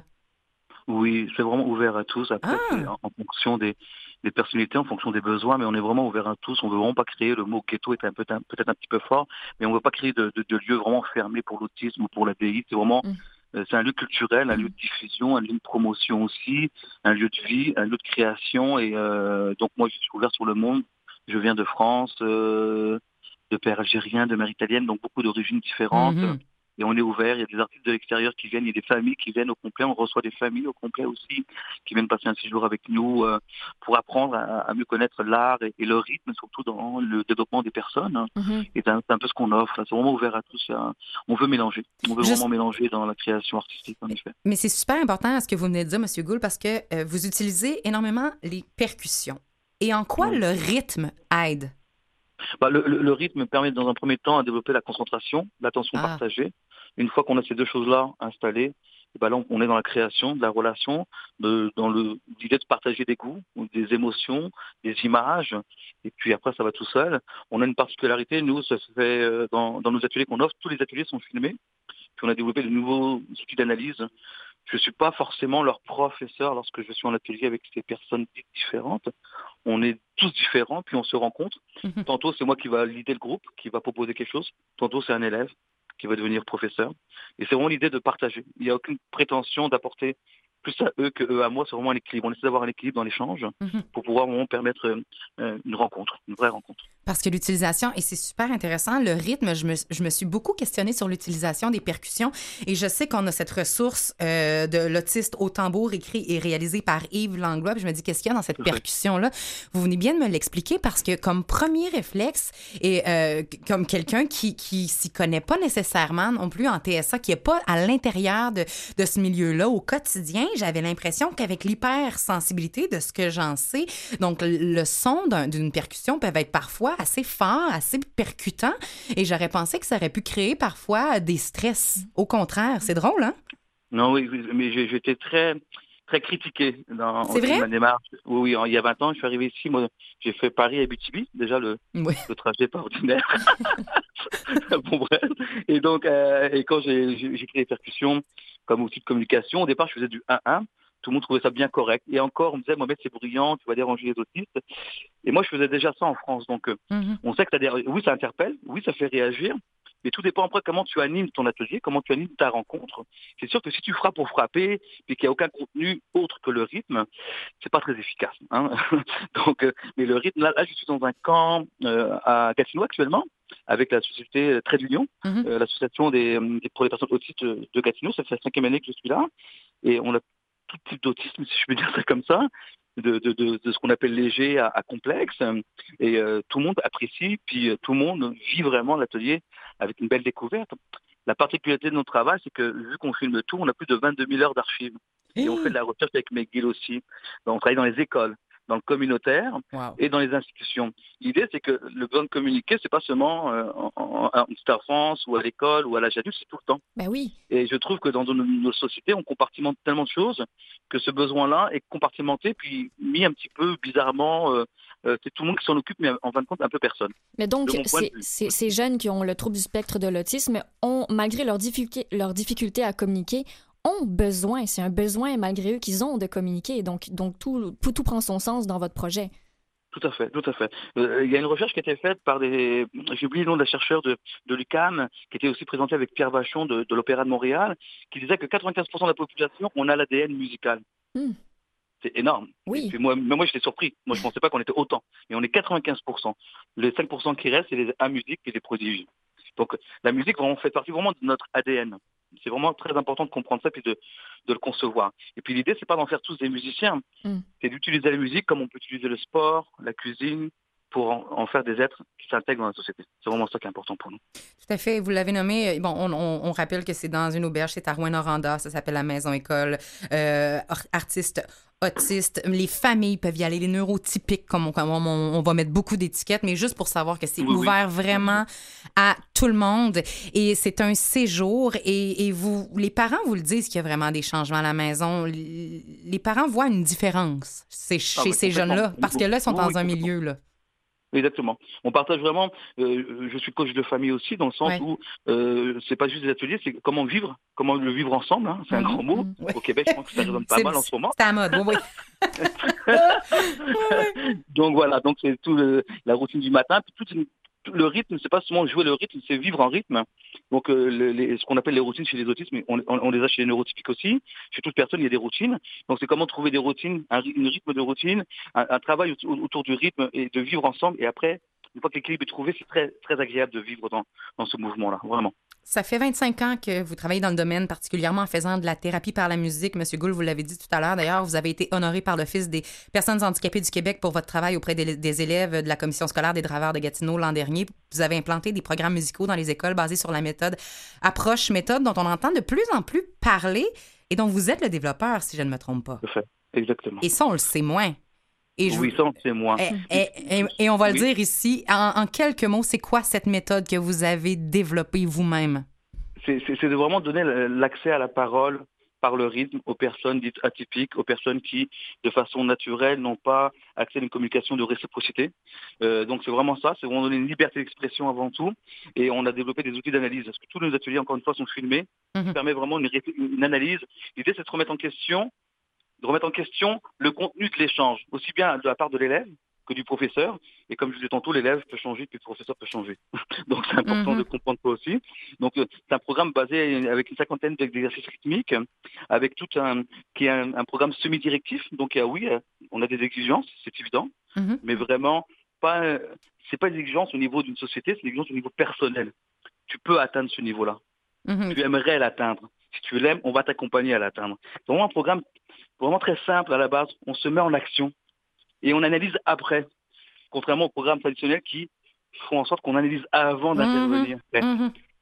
Oui, c'est vraiment ouvert à tous. Après, ah. c'est en, en fonction des, des personnalités, en fonction des besoins, mais on est vraiment ouvert à tous. On ne veut vraiment pas créer, le mot ghetto est un peu, un, peut-être un petit peu fort, mais on ne veut pas créer de, de, de lieux vraiment fermés pour l'autisme ou pour la D I. C'est vraiment, mm. euh, c'est un lieu culturel, un lieu de diffusion, un lieu de promotion aussi, un lieu de vie, un lieu de création. Et euh, donc moi, je suis ouvert sur le monde. Je viens de France, euh, de père algérien, de mère italienne, donc beaucoup d'origines différentes. Mm-hmm. Et on est ouvert, il y a des artistes de l'extérieur qui viennent, il y a des familles qui viennent au complet, on reçoit des familles au complet aussi, qui viennent passer un séjour avec nous euh, pour apprendre à, à mieux connaître l'art et, et le rythme, surtout dans le développement des personnes. Mm-hmm. Et c'est un, c'est un peu ce qu'on offre, c'est vraiment ouvert à tous. Un, on veut mélanger, on veut Juste... vraiment mélanger dans la création artistique, en effet. Mais c'est super important ce que vous venez de dire, M. Gould, parce que euh, vous utilisez énormément les percussions. Et en quoi oui. le rythme aide? Bah, le, le, le rythme permet dans un premier temps à développer la concentration, l'attention ah. partagée. Une fois qu'on a ces deux choses-là installées, et ben là, on est dans la création de la relation, de, dans le, l'idée de partager des goûts, des émotions, des images, et puis après, ça va tout seul. On a une particularité, nous, ça se fait dans, dans nos ateliers qu'on offre, tous les ateliers sont filmés, puis on a développé de nouveaux outils d'analyse. Je ne suis pas forcément leur professeur lorsque je suis en atelier avec ces personnes différentes. On est tous différents, puis on se rencontre. Mm-hmm. Tantôt, c'est moi qui va leader le groupe, qui va proposer quelque chose. Tantôt, c'est un élève qui va devenir professeur. Et c'est vraiment l'idée de partager. Il n'y a aucune prétention d'apporter plus à eux que eux à moi. C'est vraiment un équilibre. On essaie d'avoir un équilibre dans l'échange mm-hmm. pour pouvoir vraiment permettre euh, une rencontre, une vraie rencontre. Parce que l'utilisation, et c'est super intéressant, le rythme, je me, je me suis beaucoup questionnée sur l'utilisation des percussions et je sais qu'on a cette ressource euh, de l'autiste au tambour écrit et réalisé par Yves Langlois. Puis je me dis, qu'est-ce qu'il y a dans cette percussion-là? Vous venez bien de me l'expliquer parce que comme premier réflexe et euh, comme quelqu'un qui qui s'y connaît pas nécessairement non plus en T S A, qui n'est pas à l'intérieur de, de ce milieu-là au quotidien, j'avais l'impression qu'avec l'hypersensibilité de ce que j'en sais, donc le son d'un, d'une percussion peut être parfois assez fort, assez percutant, et j'aurais pensé que ça aurait pu créer parfois des stress. Au contraire, c'est drôle, hein? Non, oui, oui, mais j'ai- j'étais très, très critiqué dans C'est aussi vrai? ma démarche. Oui, oui, en- il y a vingt ans, je suis arrivé ici, moi, j'ai fait Paris à Abitibi, déjà le, Oui. le trajet pas ordinaire. Bon, bref. Et donc, euh, et quand j'ai j'ai- j'ai créé les percussions comme outil de communication, au départ, je faisais du un un. Tout le monde trouvait ça bien correct. Et encore, on me disait, Mohamed, c'est bruyant, tu vas déranger les autistes. Et moi, je faisais déjà ça en France. Donc, euh, Mhm. on sait que ça, dé- oui, ça interpelle, oui, ça fait réagir. Mais tout dépend après comment tu animes ton atelier, comment tu animes ta rencontre. C'est sûr que si tu frappes pour frapper, puis qu'il n'y a aucun contenu autre que le rythme, c'est pas très efficace. Hein. Donc, euh, mais le rythme, là, là, je suis dans un camp euh, à Gatineau actuellement, avec la société Trait d'Union, Mhm. euh, l'association des, euh, des- pour les personnes autistes de Gatineau. Ça fait la cinquième année que je suis là. Et on a tout type d'autisme, si je peux dire ça comme ça, de, de, de, de ce qu'on appelle léger à, à complexe. Et euh, tout le monde apprécie, puis euh, tout le monde vit vraiment l'atelier avec une belle découverte. La particularité de notre travail, c'est que vu qu'on filme tout, on a plus de vingt-deux mille heures d'archives. Et on fait de la recherche avec McGill aussi. Donc, on travaille dans les écoles, dans le communautaire Wow. et dans les institutions. L'idée, c'est que le besoin de communiquer, c'est pas seulement euh, en, en, en petite enfance ou à l'école ou à l'âge adulte, c'est tout le temps. Ben oui. Et je trouve que dans nos, nos sociétés, on compartimente tellement de choses que ce besoin-là est compartimenté puis mis un petit peu bizarrement. Euh, euh, c'est tout le monde qui s'en occupe, mais en fin de compte, un peu personne. Mais donc, De mon point de ces, vue. ces- ces jeunes qui ont le trouble du spectre de l'autisme ont, malgré leur difficulté, leur difficulté à communiquer, ont besoin, c'est un besoin malgré eux qu'ils ont de communiquer. Donc, donc tout, tout, tout prend son sens dans votre projet. Tout à fait, tout à fait. Euh, il y a une recherche qui a été faite par des, j'ai oublié le nom de la chercheure de, de l'U Q A M, qui était aussi présentée avec Pierre Vachon de, de l'Opéra de Montréal, qui disait que quatre-vingt-quinze pour cent de la population, on a l'A D N musical. Hmm. C'est énorme. Oui. Et puis moi, même moi, j'étais surpris. Moi, je pensais pas qu'on était autant. Mais on est quatre-vingt-quinze pour cent. Les cinq pour cent qui restent, c'est les A musique et les prodiges. Donc, la musique vraiment, fait partie vraiment de notre A D N. C'est vraiment très important de comprendre ça puis de, de le concevoir. Et puis l'idée, c'est pas d'en faire tous des musiciens. Mm. C'est d'utiliser la musique comme on peut utiliser le sport, la cuisine, pour en, en faire des êtres qui s'intègrent dans la société. C'est vraiment ça qui est important pour nous. Tout à fait. Vous l'avez nommé. Bon, on, on, on rappelle que c'est dans une auberge, c'est à Rouyn-Noranda. Ça s'appelle la Maison École. Euh, artistes autistes, les familles peuvent y aller, les neurotypiques, comme on, comme on, on va mettre beaucoup d'étiquettes, mais juste pour savoir que c'est Oui, oui. ouvert vraiment à tout le monde. Et c'est un séjour. Et, et vous, les parents vous le disent qu'il y a vraiment des changements à la maison. Les parents voient une différence c'est chez Ah, mais ces complètement. jeunes-là, parce que là, ils sont Oui, dans oui, un complètement. milieu, là. Exactement. On partage vraiment. Euh, je suis coach de famille aussi, dans le sens Ouais. où euh, c'est pas juste des ateliers, c'est comment vivre, comment le vivre ensemble. Hein, c'est un Mhm, grand mot. mhm. Ouais. Au Québec, je pense que ça résonne pas C'est- mal en ce moment. C'est à la mode, oui, oui. Donc voilà, donc c'est tout le, la routine du matin. Puis tout, une- tout le rythme, c'est pas seulement jouer le rythme, c'est vivre en rythme. Donc euh, le- les, ce qu'on appelle les routines chez les autistes, mais on, on- on les a chez les neurotypiques aussi. Chez toute personne, il y a des routines. Donc c'est comment trouver des routines, un, ry- une rythme de routine, un, un travail autour, autour du rythme et de vivre ensemble. Et après, une fois que l'équilibre est trouvé, c'est très, très agréable de vivre dans, dans ce mouvement-là, vraiment. Ça fait vingt-cinq ans que vous travaillez dans le domaine, particulièrement en faisant de la thérapie par la musique. Monsieur Gould, vous l'avez dit tout à l'heure. D'ailleurs, vous avez été honoré par l'Office des personnes handicapées du Québec pour votre travail auprès des, des élèves de la Commission scolaire des Draveurs de Gatineau l'an dernier. Vous avez implanté des programmes musicaux dans les écoles basés sur la méthode approche méthode dont on entend de plus en plus parler et dont vous êtes le développeur, si je ne me trompe pas. Tout à fait, exactement. Et ça, on le sait moins. Et je Oui, ça, c'est moi. Et, et- et- et on va le Oui. dire ici, en, en quelques mots, c'est quoi cette méthode que vous avez développée vous-même? C'est c'est- c'est de vraiment donner l'accès à la parole par le rythme aux personnes dites atypiques, aux personnes qui, de façon naturelle, n'ont pas accès à une communication de réciprocité. Euh, donc c'est vraiment ça, c'est vraiment donner une liberté d'expression avant tout. Et on a développé des outils d'analyse. Parce que tous nos ateliers, encore une fois, sont filmés. Mhm. Ça permet vraiment une, ré- une analyse. L'idée, c'est de remettre en question, de remettre en question le contenu de l'échange, aussi bien de la part de l'élève que du professeur. Et comme je disais tantôt, l'élève peut changer, puis le professeur peut changer. Donc c'est important Mhm. de comprendre ça aussi. Donc euh, c'est un programme basé avec une cinquantaine d'exercices rythmiques, avec tout un qui est un, un programme semi-directif. Donc euh, oui, euh, on a des exigences, c'est évident, Mhm. mais vraiment pas. euh, c'est pas des exigences au niveau d'une société, c'est des exigences au niveau personnel. Tu peux atteindre ce niveau-là. Mhm. Tu aimerais l'atteindre. Si tu l'aimes, on va t'accompagner à l'atteindre. C'est vraiment un programme vraiment très simple à la base. On se met en action et on analyse après, contrairement aux programmes traditionnels qui font en sorte qu'on analyse avant d'intervenir. Mhm. Et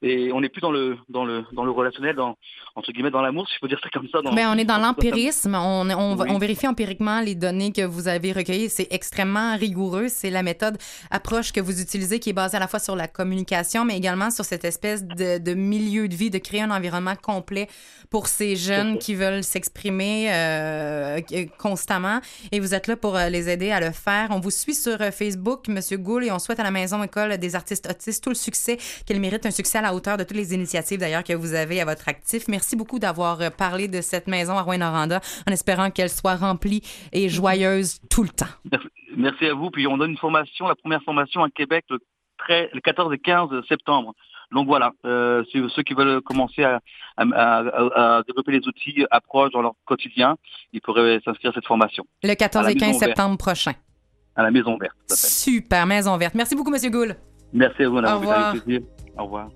et on n'est plus dans le dans le dans le relationnel, dans entre guillemets dans l'amour, si je peux dire ça comme ça. Dans, Mais on est dans dans- l'empirisme. On, on, Oui. on vérifie empiriquement les données que vous avez recueillies. C'est extrêmement rigoureux. C'est la méthode approche que vous utilisez qui est basée à la fois sur la communication, mais également sur cette espèce de, de milieu de vie, de créer un environnement complet pour ces jeunes qui veulent s'exprimer euh, constamment. Et vous êtes là pour euh, les aider à le faire. On vous suit sur euh, Facebook, Monsieur Gould, et on souhaite à la Maison École des artistes autistes tout le succès qu'elle mérite, un succès à la hauteur de toutes les initiatives d'ailleurs que vous avez à votre actif. Merci beaucoup d'avoir euh, parlé de cette maison à Rouyn-Noranda en espérant qu'elle soit remplie et joyeuse tout le temps. Merci, merci à vous. Puis on donne une formation, la première formation à Québec le, très, le quatorze et quinze septembre. Donc voilà, euh, c'est ceux qui veulent commencer à, à, à, à développer les outils approches dans leur quotidien, ils pourraient s'inscrire à cette formation. Le quatorze À la et quinze Maison septembre Verte. prochain. À la Maison Verte. Ça s'appelle. Super, Maison Verte. Merci beaucoup, Monsieur Gould. Merci à vous, Au madame. revoir. Avec plaisir. Au revoir.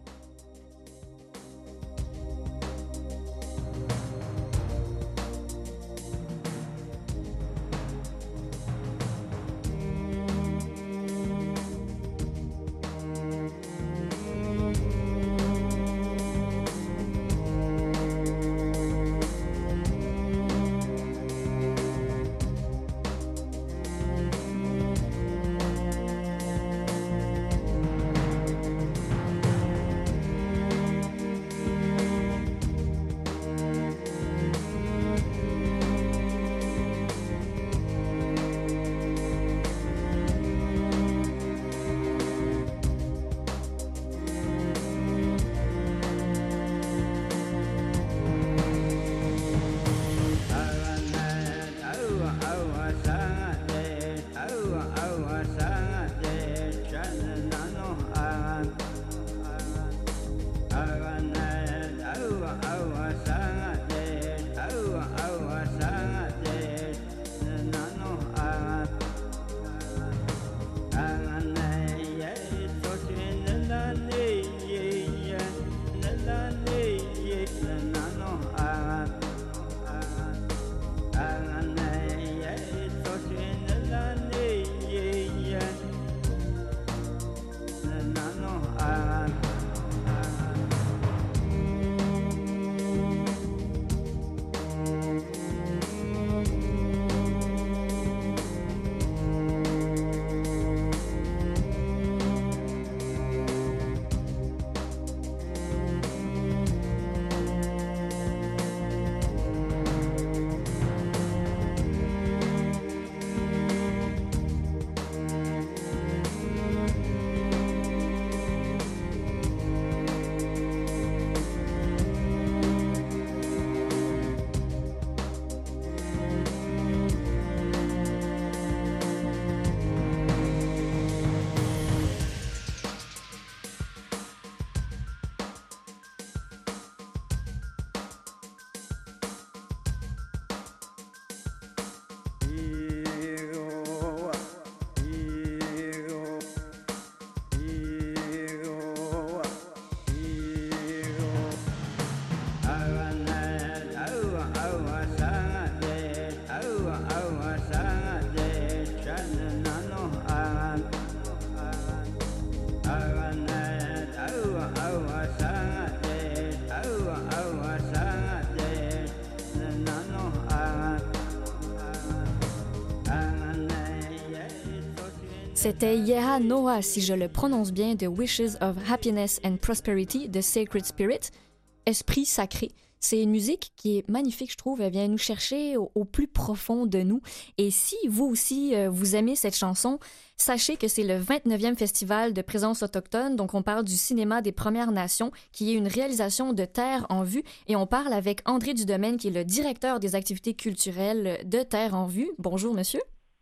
C'était Yeha Noah, si je le prononce bien, de Wishes of Happiness and Prosperity de Sacred Spirit, Esprit Sacré. C'est une musique qui est magnifique, je trouve. Elle vient nous chercher au, au plus profond de nous. Et si vous aussi, euh, vous aimez cette chanson, sachez que c'est le vingt-neuvième Festival de présence autochtone. Donc, on parle du cinéma des Premières Nations, qui est une réalisation de Terre en Vue. Et on parle avec André Dudomaine, qui est le directeur des activités culturelles de Terre en Vue. Bonjour, monsieur.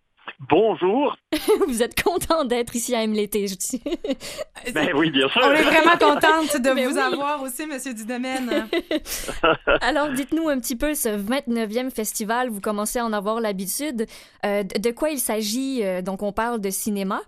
Bonjour. Vous êtes content d'être ici à Aime l'été, je dis. Ben oui, bien sûr. On est vraiment contente de Mais vous oui. avoir aussi, Monsieur Dudomaine. Alors, dites-nous un petit peu, ce vingt-neuvième festival, vous commencez à en avoir l'habitude. Euh, de de quoi il s'agit? Euh, Donc, on parle de cinéma.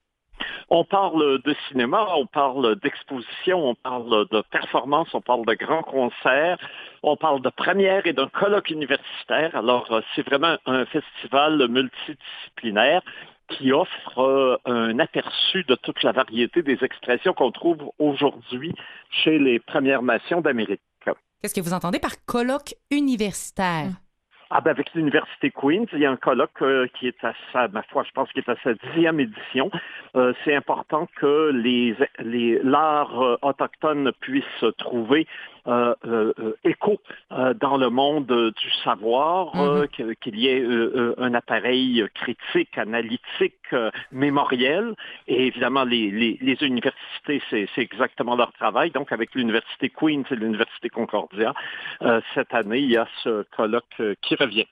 On parle de cinéma, on parle d'exposition, on parle de performance, on parle de grands concerts, on parle de premières et d'un colloque universitaire. Alors, euh, c'est vraiment un festival multidisciplinaire. qui offre euh, un aperçu de toute la variété des expressions qu'on trouve aujourd'hui chez les Premières Nations d'Amérique. Qu'est-ce que vous entendez par colloque universitaire? Ah ben avec l'Université Queen's, il y a un colloque euh, qui est à sa, ma foi, je pense qu'il est à sa dixième édition. Euh, c'est important que les, les l'art euh, autochtone puisse trouver euh, euh, écho euh, dans le monde euh, du savoir, euh, mm-hmm. qu'il y ait euh, un appareil critique, analytique, euh, mémoriel. Et évidemment, les, les, les universités, c'est, c'est exactement leur travail. Donc, avec l'Université Queen's et l'Université Concordia, euh, cette année, il y a ce colloque euh, qui revient.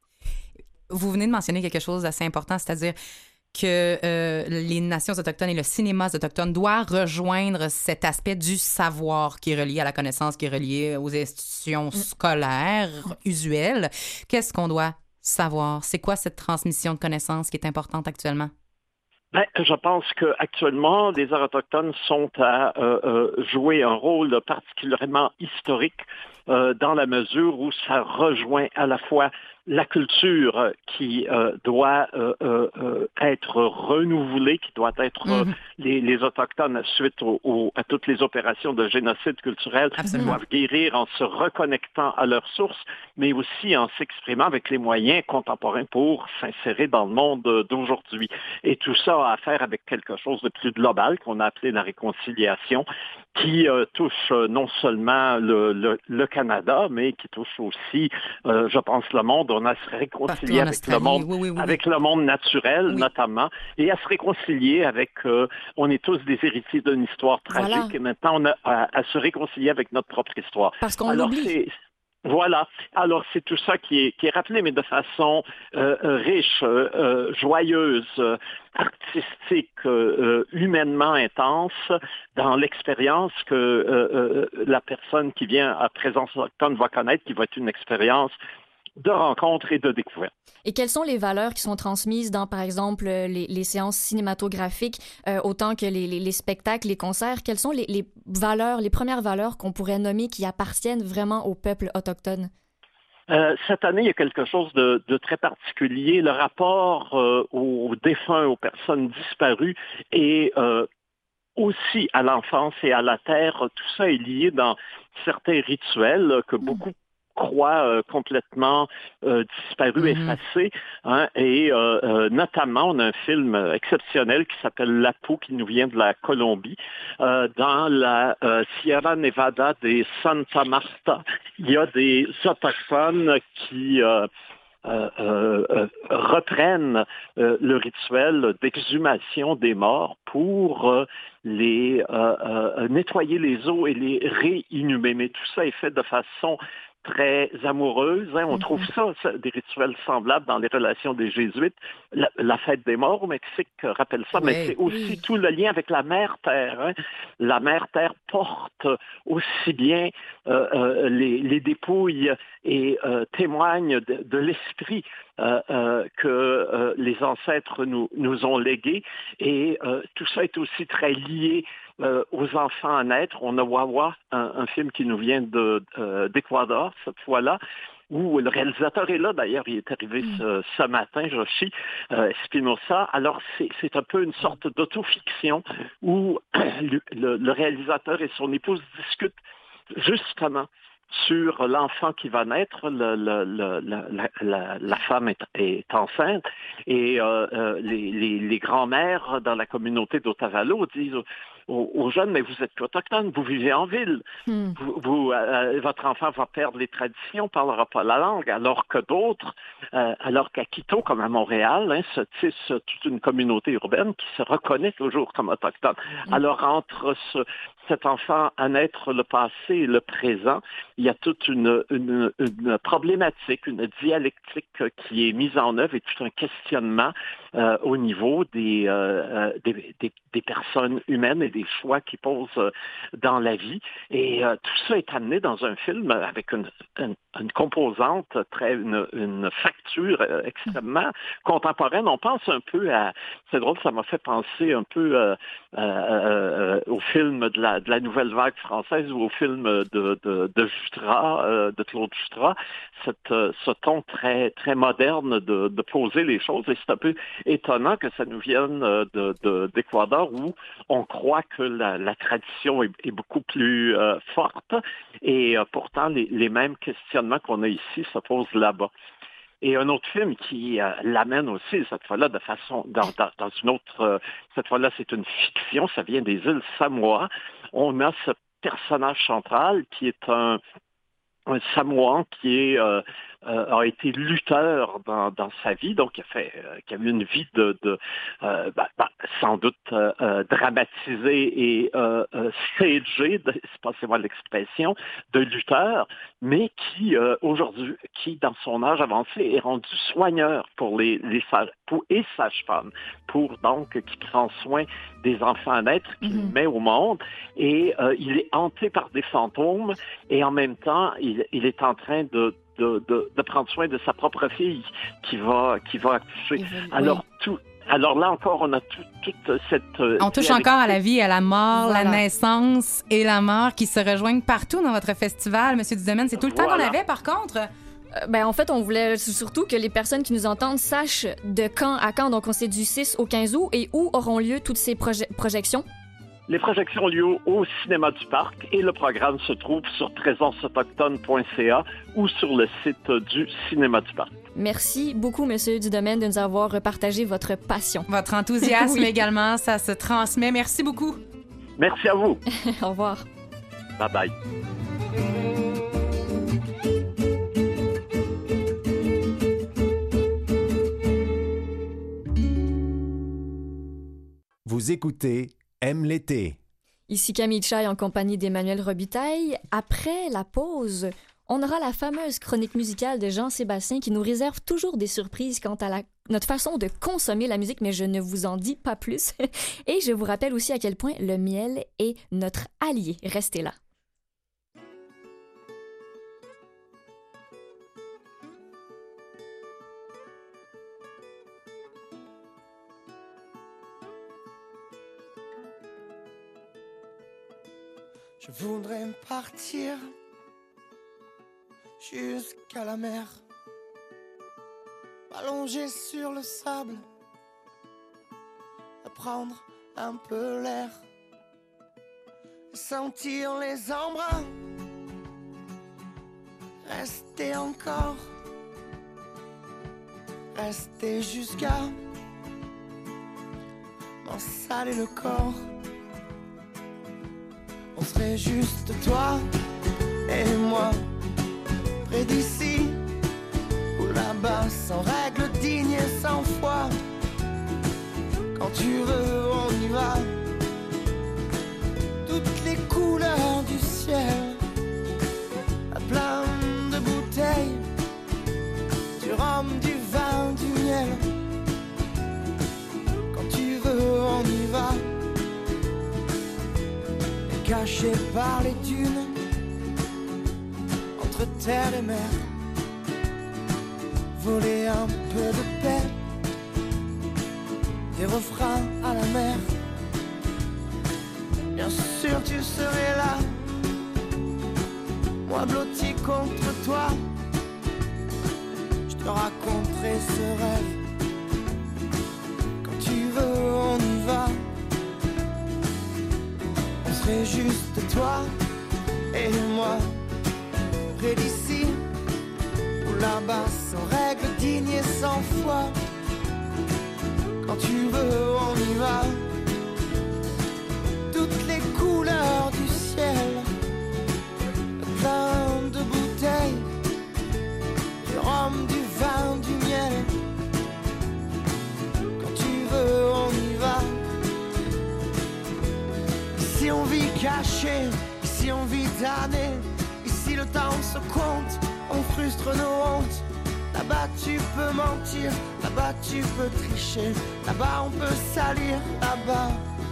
Vous venez de mentionner quelque chose d'assez important, c'est-à-dire que euh, les nations autochtones et le cinéma autochtone doivent rejoindre cet aspect du savoir qui est relié à la connaissance, qui est relié aux institutions scolaires usuelles. Qu'est-ce qu'on doit savoir? C'est quoi cette transmission de connaissances qui est importante actuellement? Ben, je pense qu'actuellement, les arts autochtones sont à euh, euh, jouer un rôle particulièrement historique euh, dans la mesure où ça rejoint à la fois la culture qui euh, doit euh, euh, être renouvelée, qui doit être euh, mm-hmm. les, les Autochtones, suite au, au, à toutes les opérations de génocide culturel, Absolument. doivent guérir en se reconnectant à leurs sources, mais aussi en s'exprimant avec les moyens contemporains pour s'insérer dans le monde d'aujourd'hui. Et tout ça a à faire avec quelque chose de plus global qu'on a appelé la réconciliation, qui euh, touche euh, non seulement le, le, le Canada, mais qui touche aussi, euh, je pense, le monde. On a à se réconcilier avec le monde, oui, oui, oui, avec le monde naturel, oui. notamment, et à se réconcilier avec, euh, on est tous des héritiers d'une histoire tragique, voilà. et maintenant on a à, à se réconcilier avec notre propre histoire. Parce qu'on Alors, l'oublie. C'est, Voilà. Alors, c'est tout ça qui est, qui est rappelé, mais de façon euh, riche, euh, joyeuse, euh, artistique, euh, humainement intense, dans l'expérience que euh, euh, la personne qui vient à Présence autochtone va connaître, qui va être une expérience de rencontre et de découverte. Et quelles sont les valeurs qui sont transmises dans, par exemple, les, les séances cinématographiques, euh, autant que les, les, les spectacles, les concerts? Quelles sont les, les valeurs, les premières valeurs qu'on pourrait nommer qui appartiennent vraiment au peuple autochtone? Euh, cette année, il y a quelque chose de, de très particulier. Le rapport euh, aux défunts, aux personnes disparues et euh, aussi à l'enfance et à la terre. Tout ça est lié dans certains rituels que beaucoup croient euh, complètement euh, disparus, mm-hmm. effacés. Hein, et euh, euh, notamment, on a un film exceptionnel qui s'appelle L'Apo, qui nous vient de la Colombie. Euh, dans la euh, Sierra Nevada des Santa Marta, il y a des autochtones qui... Euh, Euh, euh, reprennent euh, le rituel d'exhumation des morts pour euh, les euh, euh, nettoyer les os et les réinhumer. Mais tout ça est fait de façon très amoureuse. Hein. On mm-hmm. trouve ça, ça, des rituels semblables dans les relations des Jésuites. La, la fête des morts au Mexique rappelle ça, oui, mais c'est aussi oui. tout le lien avec la Mère Terre. Hein. La Mère Terre porte aussi bien euh, euh, les, les dépouilles et euh, témoigne de, de l'esprit euh, euh, que euh, les ancêtres nous, nous ont légué. Et euh, tout ça est aussi très lié Euh, aux enfants à naître. On a Wawa, un, un film qui nous vient de, euh, d'Équateur, cette fois-là, où le réalisateur est là, d'ailleurs, il est arrivé mm. ce, ce matin, Joshi euh, Espinosa. Alors, c'est, c'est un peu une sorte d'autofiction où le, le, le réalisateur et son épouse discutent justement sur l'enfant qui va naître, le, le, le, la, la, la femme est, est enceinte, et euh, euh, les, les, les grands-mères dans la communauté d'Otavalo disent aux, aux jeunes, mais vous êtes autochtone, vous vivez en ville, hmm. vous, vous, euh, votre enfant va perdre les traditions, ne parlera pas la langue, alors que d'autres, euh, alors qu'à Quito, comme à Montréal, hein, se tisse toute une communauté urbaine qui se reconnaît toujours comme autochtone. Hmm. Alors, entre ce, cet enfant à naître, le passé et le présent, il y a toute une, une, une problématique, une dialectique qui est mise en œuvre et tout un questionnement euh, au niveau des, euh, des, des, des personnes humaines et des choix qu'ils posent euh, dans la vie. Et euh, tout ça est amené dans un film avec une, une, une composante, très, une, une facture euh, extrêmement contemporaine. On pense un peu à... C'est drôle, ça m'a fait penser un peu euh, euh, euh, au film de la la, de la nouvelle vague française ou au film de, de, de Jutras, euh, de Claude Jutras, cette, euh, ce ton très, très moderne de, de poser les choses. Et c'est un peu étonnant que ça nous vienne de, de, d'Équateur où on croit que la, la tradition est, est beaucoup plus euh, forte et euh, pourtant les, les mêmes questionnements qu'on a ici se posent là-bas. Et un autre film qui euh, l'amène aussi, cette fois-là, de façon, dans, dans, dans une autre, euh, cette fois-là, c'est une fiction, ça vient des îles Samoa. On a ce personnage central qui est un, un Samoan qui est, euh, euh, a été lutteur dans, dans sa vie, donc qui a fait, euh, qui a eu une vie de, de euh, bah, bah, sans doute euh, euh, dramatisée et euh, euh, stagée, de, c'est passez-moi l'expression, de lutteur, mais qui euh, aujourd'hui, qui dans son âge avancé est rendu soigneur pour les, les pour, et sage-femme, pour donc qui prend soin des enfants à naître, qu'il mm-hmm. met au monde, et euh, il est hanté par des fantômes, et en même temps, il, il est en train de De, de, de prendre soin de sa propre fille qui va, qui va accoucher. Oui. Alors, tout, alors là encore, on a tout, toute cette... On touche encore à la vie, à la mort, voilà. La naissance et la mort qui se rejoignent partout dans votre festival. Monsieur Dudomaine, c'est tout le voilà. temps qu'on avait, par contre? Euh, ben, en fait, on voulait surtout que les personnes qui nous entendent sachent de quand à quand. Donc, on sait du six au quinze août et où auront lieu toutes ces proje- projections. Les projections ont lieu au Cinéma du Parc et le programme se trouve sur présence autochtone point c a ou sur le site du Cinéma du Parc. Merci beaucoup, Monsieur Dudomaine, de nous avoir partagé votre passion. Votre enthousiasme oui. également, ça se transmet. Merci beaucoup. Merci à vous. Au revoir. Bye bye. Vous écoutez Aime l'été. Ici Camille Chaille en compagnie d'Emmanuel Robitaille. Après la pause, on aura la fameuse chronique musicale de Jean-Sébastien qui nous réserve toujours des surprises quant à la, notre façon de consommer la musique, mais je ne vous en dis pas plus. Et je vous rappelle aussi à quel point le miel est notre allié. Restez là. Je voudrais partir jusqu'à la mer, m'allonger sur le sable, prendre un peu l'air, sentir les embruns, rester encore, rester jusqu'à m'en saler le corps. On serait juste toi et moi, près d'ici ou là-bas, sans règles dignes et sans foi. Quand tu veux, on y va. Toutes les couleurs du ciel, à plein de bouteilles, du rhum, du vin, du miel. Quand tu veux, on y va. Caché par les dunes, entre terre et mer, voler un peu de paix, des refrains à la mer. Bien sûr tu serais là, moi blotti contre toi, je te raconterai ce rêve. Quand tu veux, on y va. C'est juste toi et moi, près d'ici ou là-bas, sans règles dignes et sans foi. Quand tu veux, on y va. Toutes les couleurs du ciel, plein de bouteilles, du rhum, du vin, du miel. Quand tu veux, on y va. Ici on vit caché, ici on vit damné, ici le temps se compte, on frustre nos hontes. Là-bas tu peux mentir, là-bas tu peux tricher, là-bas on peut salir, là-bas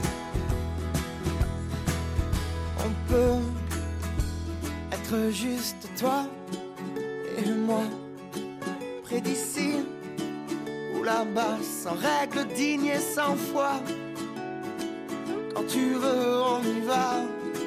on peut être juste toi et moi, près d'ici ou là-bas, sans règles dignes et sans foi. Quand tu veux, on y va.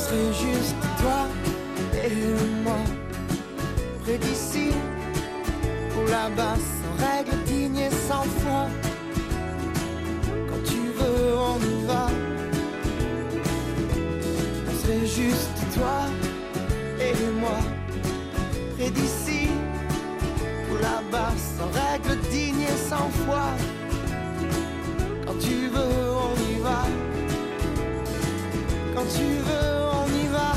serait juste toi et moi, près d'ici, ou là-bas, sans règle, digne et sans foi. Quand tu veux, on y va. On serait juste toi et moi, près d'ici, ou là-bas, sans règle, digne et sans foi. Quand tu veux, on y va. Quand tu veux, on y va.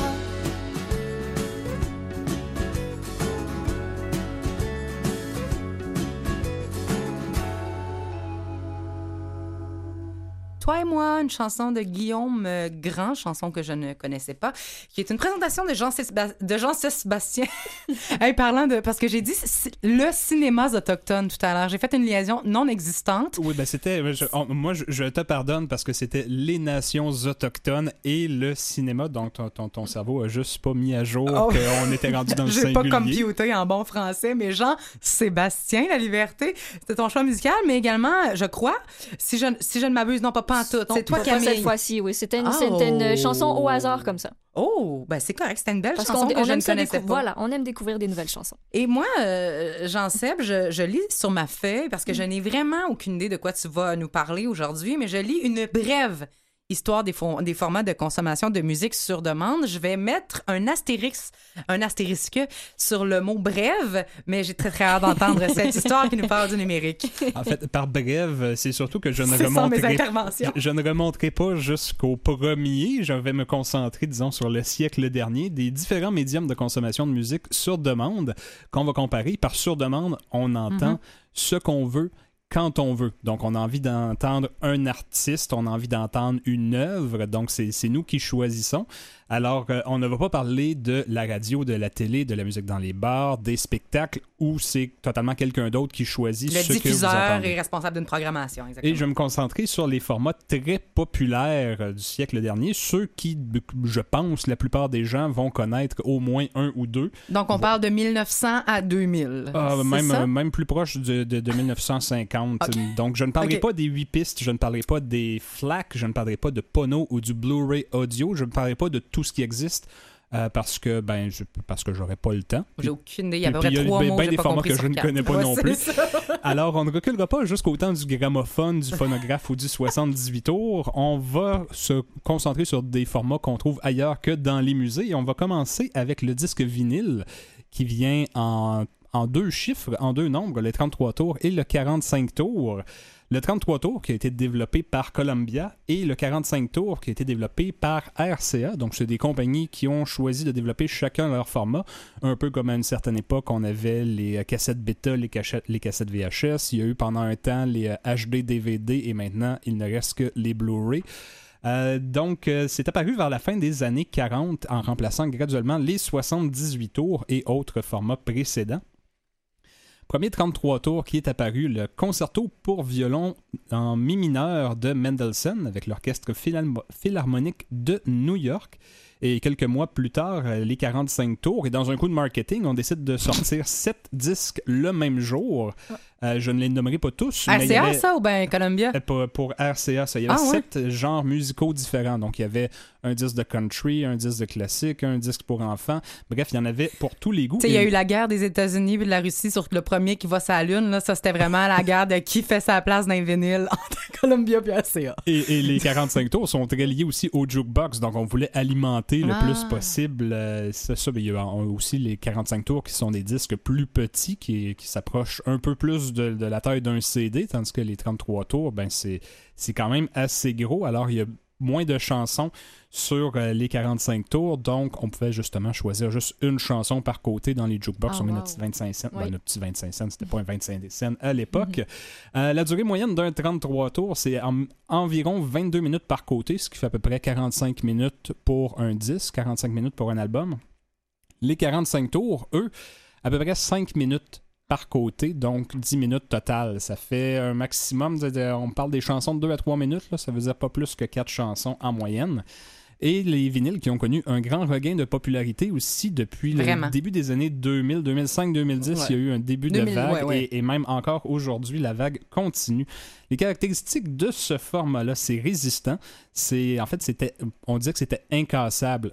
Toi et moi, une chanson de Guillaume Grand, chanson que je ne connaissais pas, qui est une présentation de Jean, Sébastien, de Jean Sébastien. Hey, parlant de... Parce que j'ai dit le cinéma autochtone tout à l'heure. J'ai fait une liaison non existante. Oui, ben c'était... Je, on, moi, je, je te pardonne parce que c'était les nations autochtones et le cinéma. Donc, ton, ton, ton cerveau a juste pas mis à jour oh. qu'on était rendu dans le singulier. J'ai pas computé en bon français, mais Jean Sébastien, La Liberté, c'était ton choix musical, mais également, je crois, si je, si je ne m'abuse, non, pas en tout. C'est toi, Camille. Cette fois-ci, oui. C'était une, oh. c'était une chanson au hasard comme ça. Oh, ben c'est correct. C'était une belle Parce chanson que on je ne connaissais décou- pas. Voilà, on aime découvrir des nouvelles chansons. Et moi, euh, Jean-Seb, je, je lis sur ma feuille parce que mm. je n'ai vraiment aucune idée de quoi tu vas nous parler aujourd'hui, mais je lis une brève histoire des, fo- des formats de consommation de musique sur demande. Je vais mettre un astérix, un astérisque sur le mot brève, mais j'ai très très hâte d'entendre cette histoire qui nous parle du numérique. En fait, par brève, c'est surtout que je ne c'est remonterai, mes interventions. Je, je ne remonterai pas jusqu'au premier. Je vais me concentrer, disons, sur le siècle dernier, des différents médiums de consommation de musique sur demande qu'on va comparer. Par sur demande, on entend mm-hmm. ce qu'on veut, quand on veut. Donc, on a envie d'entendre un artiste, on a envie d'entendre une œuvre, donc c'est, c'est nous qui choisissons. Alors, euh, on ne va pas parler de la radio, de la télé, de la musique dans les bars, des spectacles, où c'est totalement quelqu'un d'autre qui choisit le ce que vous entendez. Le diffuseur est responsable d'une programmation, exactement. Et je vais me concentrer sur les formats très populaires euh, du siècle dernier, ceux qui, je pense, la plupart des gens vont connaître au moins un ou deux. Donc, on parle de mille neuf cents à deux mille. Euh, c'est même, ça? euh, même plus proche de, de, de dix-neuf cent cinquante. Okay. Donc, je ne parlerai okay. pas des huit pistes, je ne parlerai pas des F L A C, je ne parlerai pas de Pono ou du Blu-ray audio, je ne parlerai pas de tout ce qui existe. Euh, parce que ben je, parce que j'aurais pas le temps. J'ai aucune idée. Il y a à peu près trois ben, mots ben j'ai des pas formats que je ne connais pas ouais, non plus. Ça. Alors, on ne reculera pas jusqu'au temps du gramophone, du phonographe ou du soixante-dix-huit tours. On va se concentrer sur des formats qu'on trouve ailleurs que dans les musées. Et on va commencer avec le disque vinyle qui vient en, en deux chiffres, en deux nombres, les trente-trois tours et le quarante-cinq tours. Le trente-trois tours qui a été développé par Columbia et le quarante-cinq tours qui a été développé par R C A. Donc, c'est des compagnies qui ont choisi de développer chacun leur format. Un peu comme à une certaine époque, on avait les cassettes bêta, les, cachettes, les cassettes V H S. Il y a eu pendant un temps les H D, D V D et maintenant, il ne reste que les Blu-ray. Euh, donc, euh, c'est apparu vers la fin des années quarante en remplaçant graduellement les soixante-dix-huit tours et autres formats précédents. Premier trente-trois tours qui est apparu, le concerto pour violon en mi mineur de Mendelssohn avec l'orchestre philharmonique de New York. Et quelques mois plus tard, les quarante-cinq tours. Et dans un coup de marketing, on décide de sortir sept disques le même jour. Euh, je ne les nommerai pas tous. R C A, avait... ça, ou bien Columbia? Pour, pour R C A, ça. Il y avait ah, sept ouais? genres musicaux différents. Donc, il y avait un disque de country, un disque de classique, un disque pour enfants. Bref, il y en avait pour tous les goûts. Tu sais, il y a eu la guerre des États-Unis et de la Russie sur le premier qui va sur la Lune. Là. Ça, c'était vraiment la guerre de qui fait sa place dans les vinyles entre Columbia et R C A. Et, et les quarante-cinq tours sont très liés aussi au jukebox. Donc, on voulait alimenter le ah. plus possible. Euh, c'est ça. Mais il y a aussi les quarante-cinq tours qui sont des disques plus petits qui, qui s'approchent un peu plus de, de la taille d'un C D, tandis que les trente-trois tours, ben c'est, c'est quand même assez gros. Alors, il y a moins de chansons sur euh, les quarante-cinq tours, donc on pouvait justement choisir juste une chanson par côté dans les jukebox. Oh, on met wow. notre petit vingt-cinq cents. Oui. Ben, notre petit vingt-cinq cents, c'était pas un vingt-cinq cents à l'époque. Mm-hmm. Euh, la durée moyenne d'un trente-trois tours, c'est en, environ vingt-deux minutes par côté, ce qui fait à peu près quarante-cinq minutes pour un disque, quarante-cinq minutes pour un album. Les quarante-cinq tours, eux, à peu près cinq minutes par côté, donc dix minutes totales. Ça fait un maximum, de, de, on parle des chansons de deux à trois minutes, là, ça veut dire pas plus que quatre chansons en moyenne. Et les vinyles qui ont connu un grand regain de popularité aussi depuis Vraiment. le début des années deux mille, deux mille cinq, deux mille dix, ouais. il y a eu un début deux mille, de vague ouais, ouais. Et, et même encore aujourd'hui, la vague continue. Les caractéristiques de ce format-là, c'est résistant. C'est, en fait, c'était, on disait que c'était incassable.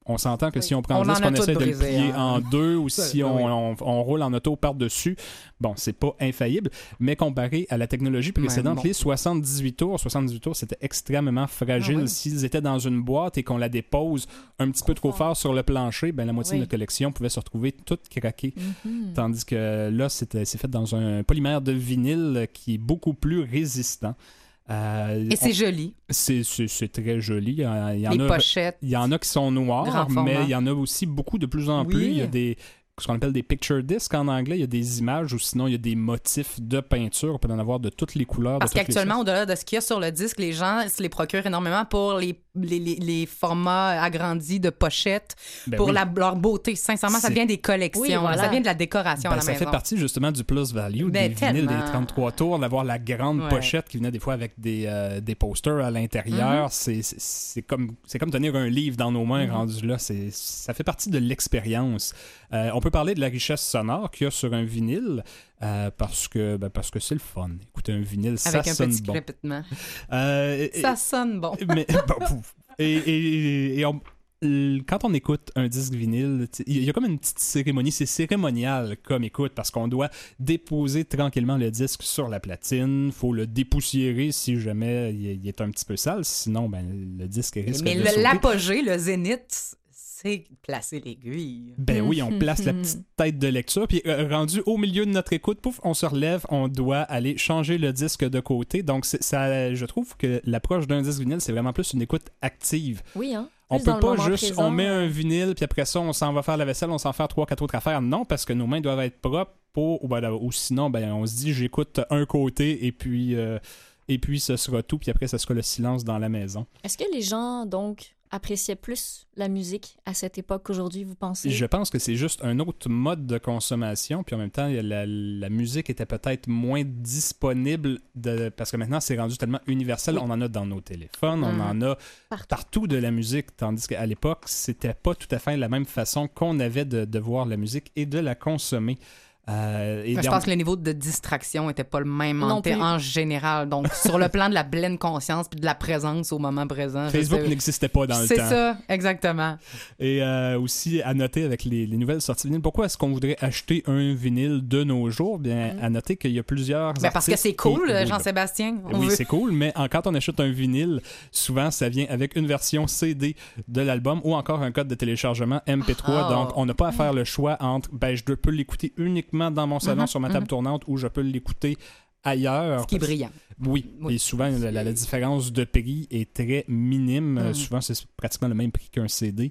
On s'entend que Oui. si on prend On le disque, en a on tout essaie de le brisé, plier hein. en deux, ou Ça, si ben on, oui. on, on roule en auto par-dessus, bon, c'est pas infaillible, mais comparé à la technologie précédente, bon. les soixante-dix-huit tours, soixante-dix-huit tours, c'était extrêmement fragile. Ah oui. S'ils étaient dans une boîte et qu'on la dépose un petit peu trop fort sur le plancher, ben la moitié Oui. de la collection pouvait se retrouver toute craquée. Mhm. Tandis que là, c'était- c'est fait dans un polymère de vinyle qui est beaucoup plus résistant. Euh, Et c'est joli. c'est, c'est, c'est très joli. Il y en il y en Les a, pochettes. il y en a qui sont noirs, Grand format. mais il y en a aussi beaucoup de plus en Oui. plus. Il y a des, ce qu'on appelle des picture discs en anglais. Il y a des images ou sinon il y a des motifs de peinture. On peut en avoir de toutes les couleurs. Parce de toutes les qu'actuellement, sortes. au-delà de ce qu'il y a sur le disque, les gens se les procurent énormément pour les, les, les, les formats agrandis de pochettes, Ben pour oui. la, leur beauté. Sincèrement, ça C'est- devient des collections. Oui, voilà. Ça devient de la décoration Ben, à la ça maison. fait partie justement du plus value Ben, des vinyles tellement. des trente-trois tours, d'avoir la grande Ouais. pochette qui venait des fois avec des, euh, des posters à l'intérieur. Mm-hmm. c'est, c'est, c'est comme, c'est comme tenir un livre dans nos mains Mm-hmm. rendu là. C'est, ça fait partie de l'expérience. Euh, on peut parler de la richesse sonore qu'il y a sur un vinyle euh, parce que ben, parce que c'est le fun. Écoutez, un vinyle, ça Avec un sonne petit bon. crépitement. Euh, et- Ça sonne bon. mais, bon, pouf. et, et- et on- l- quand on écoute un disque vinyle, tu sais, il y a comme une petite cérémonie, c'est cérémonial comme écoute, parce qu'on doit déposer tranquillement le disque sur la platine, faut le dépoussiérer si jamais il est, il est un petit peu sale, sinon ben, le disque risque Mais de le- sauter. l'apogée, le zénith, c'est placer l'aiguille. Ben oui, on place la petite tête de lecture, puis euh, rendu au milieu de notre écoute, pouf, on se relève, on doit aller changer le disque de côté. Donc, c'est- ça, je trouve que l'approche d'un disque vinyle, c'est vraiment plus une écoute active. Oui, hein? On Plus peut dans le pas moment juste, présent. on met un vinyle, puis après ça, on s'en va faire la vaisselle, on s'en fait trois, quatre autres affaires. Non, parce que nos mains doivent être propres pour, ou, ben, ou sinon, ben, on se dit, j'écoute un côté, et puis, euh, et puis ce sera tout, puis après, ça sera le silence dans la maison. Est-ce que les gens, donc, appréciaient plus la musique à cette époque qu'aujourd'hui, vous pensez? Je pense que c'est juste un autre mode de consommation, puis en même temps, il y a la, la musique était peut-être moins disponible, de, parce que maintenant, c'est rendu tellement universel. Oui. On en a dans nos téléphones, on Mhm. en a Partout. partout de la musique, tandis qu'à l'époque, c'était pas tout à fait la même façon qu'on avait de, de voir la musique et de la consommer. Euh, et Mais je donc- pense que le niveau de distraction était pas le même en, Non plus. en général. Donc, sur le plan de la pleine conscience puis de la présence au moment présent. je Facebook sais- n'existait pas dans le C'est temps. ça, exactement. Et euh, aussi, à noter avec les, les nouvelles sorties vinyles, pourquoi est-ce qu'on voudrait acheter un vinyle de nos jours? Bien, à noter qu'il y a plusieurs Ben parce que artistes c'est cool, qui- oui, Jean-Sébastien. On Oui, veut- c'est cool, mais en- quand on achète un vinyle, souvent, ça vient avec une version C D de l'album ou encore un code de téléchargement M P trois. Ah. Donc, on n'a pas à faire le choix entre, ben, je peux l'écouter uniquement dans mon salon Mhm, sur ma table tournante ou je peux l'écouter ailleurs. Ce qui est brillant. Oui, Oui. et souvent, la, la- la différence de prix est très minime. Euh, Mhm. Souvent, c'est pratiquement le même prix qu'un C D.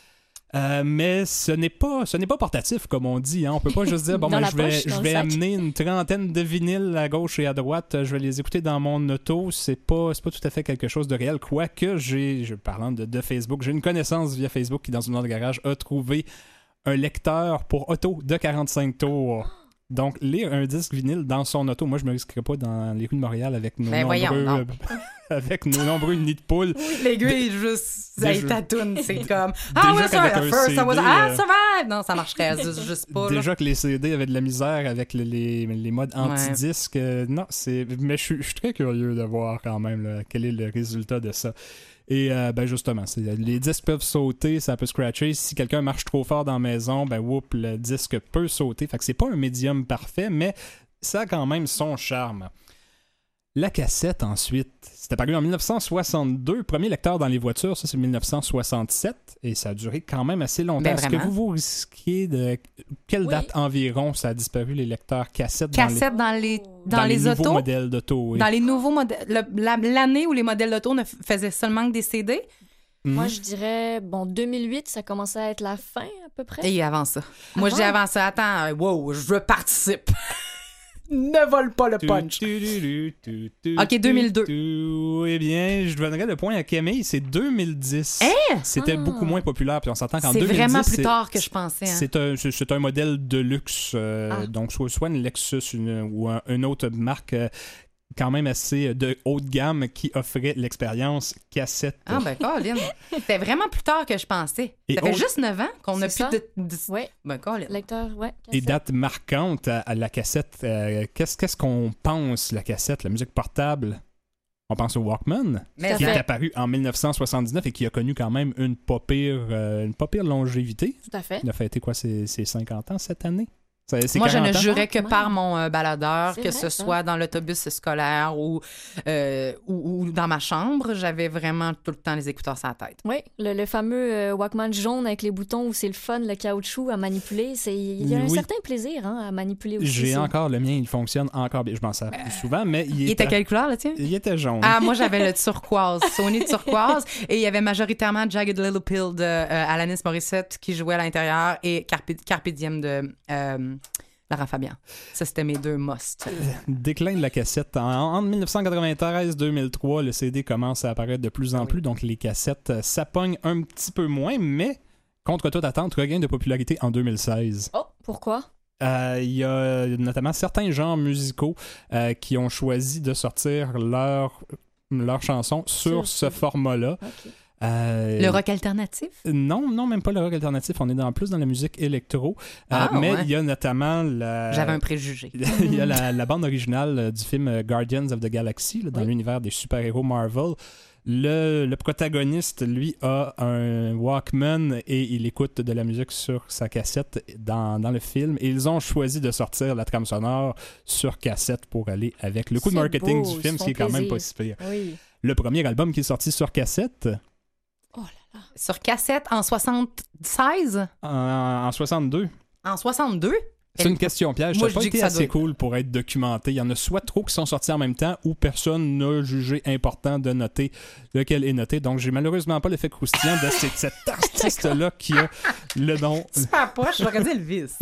Euh, mais ce n'est pas ce n'est pas portatif comme on dit, hein. On peut pas juste dire bon Dans ben, la je vais poche, dans je le vais sac. amener une trentaine de vinyles à gauche et à droite, je vais les écouter dans mon auto, c'est pas c'est pas tout à fait quelque chose de réel, quoique j'ai je parlant de, de Facebook, j'ai une connaissance via Facebook qui dans une autre garage a trouvé un lecteur pour auto de quarante-cinq tours. Donc, lire un disque vinyle dans son auto, moi, je me risquerais pas dans les rues de Montréal avec nos Ben voyons, nombreux, non. avec nos nombreux nids de poules. L'aiguille, juste, ça Déjà- tatoune, c'est comme Ah déjà ouais, ça, qu'avec at un first, I was, C D, ah, euh, ça va! Non, ça marcherait juste, juste pas. là. Déjà que les C D avaient de la misère avec le- les, les modes anti-disques. euh, non, c'est. Mais je suis- je suis très curieux de voir quand même là, quel est le résultat de ça. Et euh, ben justement, c'est- les disques peuvent sauter, ça peut scratcher. Si quelqu'un marche trop fort dans la maison, ben whoop, le disque peut sauter. Fait que c'est pas un médium parfait, mais ça a quand même son charme. La cassette, ensuite, c'était paru en dix-neuf cent soixante-deux. Premier lecteur dans les voitures, ça c'est dix-neuf cent soixante-sept. Et ça a duré quand même assez longtemps. Ben, Est-ce que vraiment. vous vous risquez de... Quelle Oui. date environ ça a disparu, les lecteurs cassettes, Cassette dans les, dans dans les, les, dans les nouveaux autos. modèles d'auto? Oui. Dans les nouveaux modèles. le- la- L'année où les modèles d'auto ne f- faisaient seulement que des C D. Mhm. Moi, je dirais, bon, deux mille huit, ça commençait à être la fin, à peu près. Et avant ça. Moi, je dis Avant? avant ça. Attends, euh, wow, je participe. Ne vole pas le punch. Tu, tu, tu, tu, tu, Ok, tu, deux mille deux. tu. Eh bien, je donnerais le point à Camille, c'est deux mille dix. C'était Ah. beaucoup moins populaire, puis on s'entend qu'en C'est deux mille dix... vraiment plus c'est- tard que je pensais. hein. C'est un, c'est- c'est un modèle de luxe, euh, Ah. donc soit, soit une Lexus une- ou un- une autre marque euh, quand même assez de haut de gamme qui offrait l'expérience cassette. Ah, ben, Colin. C'était vraiment plus tard que je pensais. Et ça fait autre- juste neuf ans qu'on n'a C'est plus ça. de. de... Ouais, Ben, Colin. lecteur, ouais. Et cassette. date marquante à, à la cassette, euh, qu'est-ce, qu'est-ce qu'on pense, la cassette, la musique portable? On pense au Walkman, Mais qui fait. est apparu en dix-neuf cent soixante-dix-neuf et qui a connu quand même une pas pire, euh, une pas pire longévité. Tout à fait. Il a fêté quoi, ses, ses cinquante ans cette année? C'est, c'est Moi, je ne quarante ans? jurais que Ah, par ouais. mon euh, baladeur, C'est que vrai, ce ça. soit dans l'autobus scolaire ou, euh, ou, ou dans ma chambre. J'avais vraiment tout le temps les écouteurs sur la tête. Oui, le, le fameux euh, Walkman jaune avec les boutons où c'est le fun, le caoutchouc à manipuler. C'est, il y a un Oui. certain plaisir hein, à manipuler aussi. J'ai c'est- encore le mien, il fonctionne encore bien. Je m'en sers plus souvent, mais il, Il était quelle couleur, là, tiens? il était jaune. Ah, moi, j'avais le turquoise, Sony turquoise. Et il y avait majoritairement Jagged Little Pill de euh, Alanis Morissette qui jouait à l'intérieur et Carpe, Carpe Diem de euh, Lara Fabian. Ça, c'était mes deux musts. Déclin de la cassette. En, entre dix-neuf cent quatre-vingt-treize et deux mille trois, le C D commence à apparaître de plus en Oui. plus, donc les cassettes, euh, ça pogne un petit peu moins, mais contre toute attente, regain de popularité en deux mille seize. Oh, pourquoi? Euh, Il y a notamment certains genres musicaux euh, qui ont choisi de sortir leur, leur chanson sur Sur ce C D. format-là. OK. Euh, Le rock alternatif? Non, non, même pas le rock alternatif. On est dans, plus dans la musique électro. Euh, Ah, mais ouais. il y a notamment la... J'avais un préjugé. il y a la, la bande originale euh, du film euh, Guardians of the Galaxy, là, dans Oui. l'univers des super-héros Marvel. Le, le protagoniste, lui, a un Walkman et il écoute de la musique sur sa cassette dans, dans le film. Et ils ont choisi de sortir la trame sonore sur cassette pour aller avec le coup de C'est marketing beau, du film, ils ce qui est font quand même plaisir. pas si pire. Oui. Le premier album qui est sorti sur cassette, Oh là là. Sur cassette en soixante-seize? en, en soixante-deux. En soixante-deux? C'est une question piège. Moi, Ça je n'a pas dis que été ça assez doit être- cool pour être documenté. Il y en a soit trop qui sont sortis en même temps ou personne n'a jugé important de noter lequel est noté. Donc, j'ai malheureusement pas l'effet croustillant de cet, cet artiste-là qui a le nom. Super poche, j'aurais dit Elvis.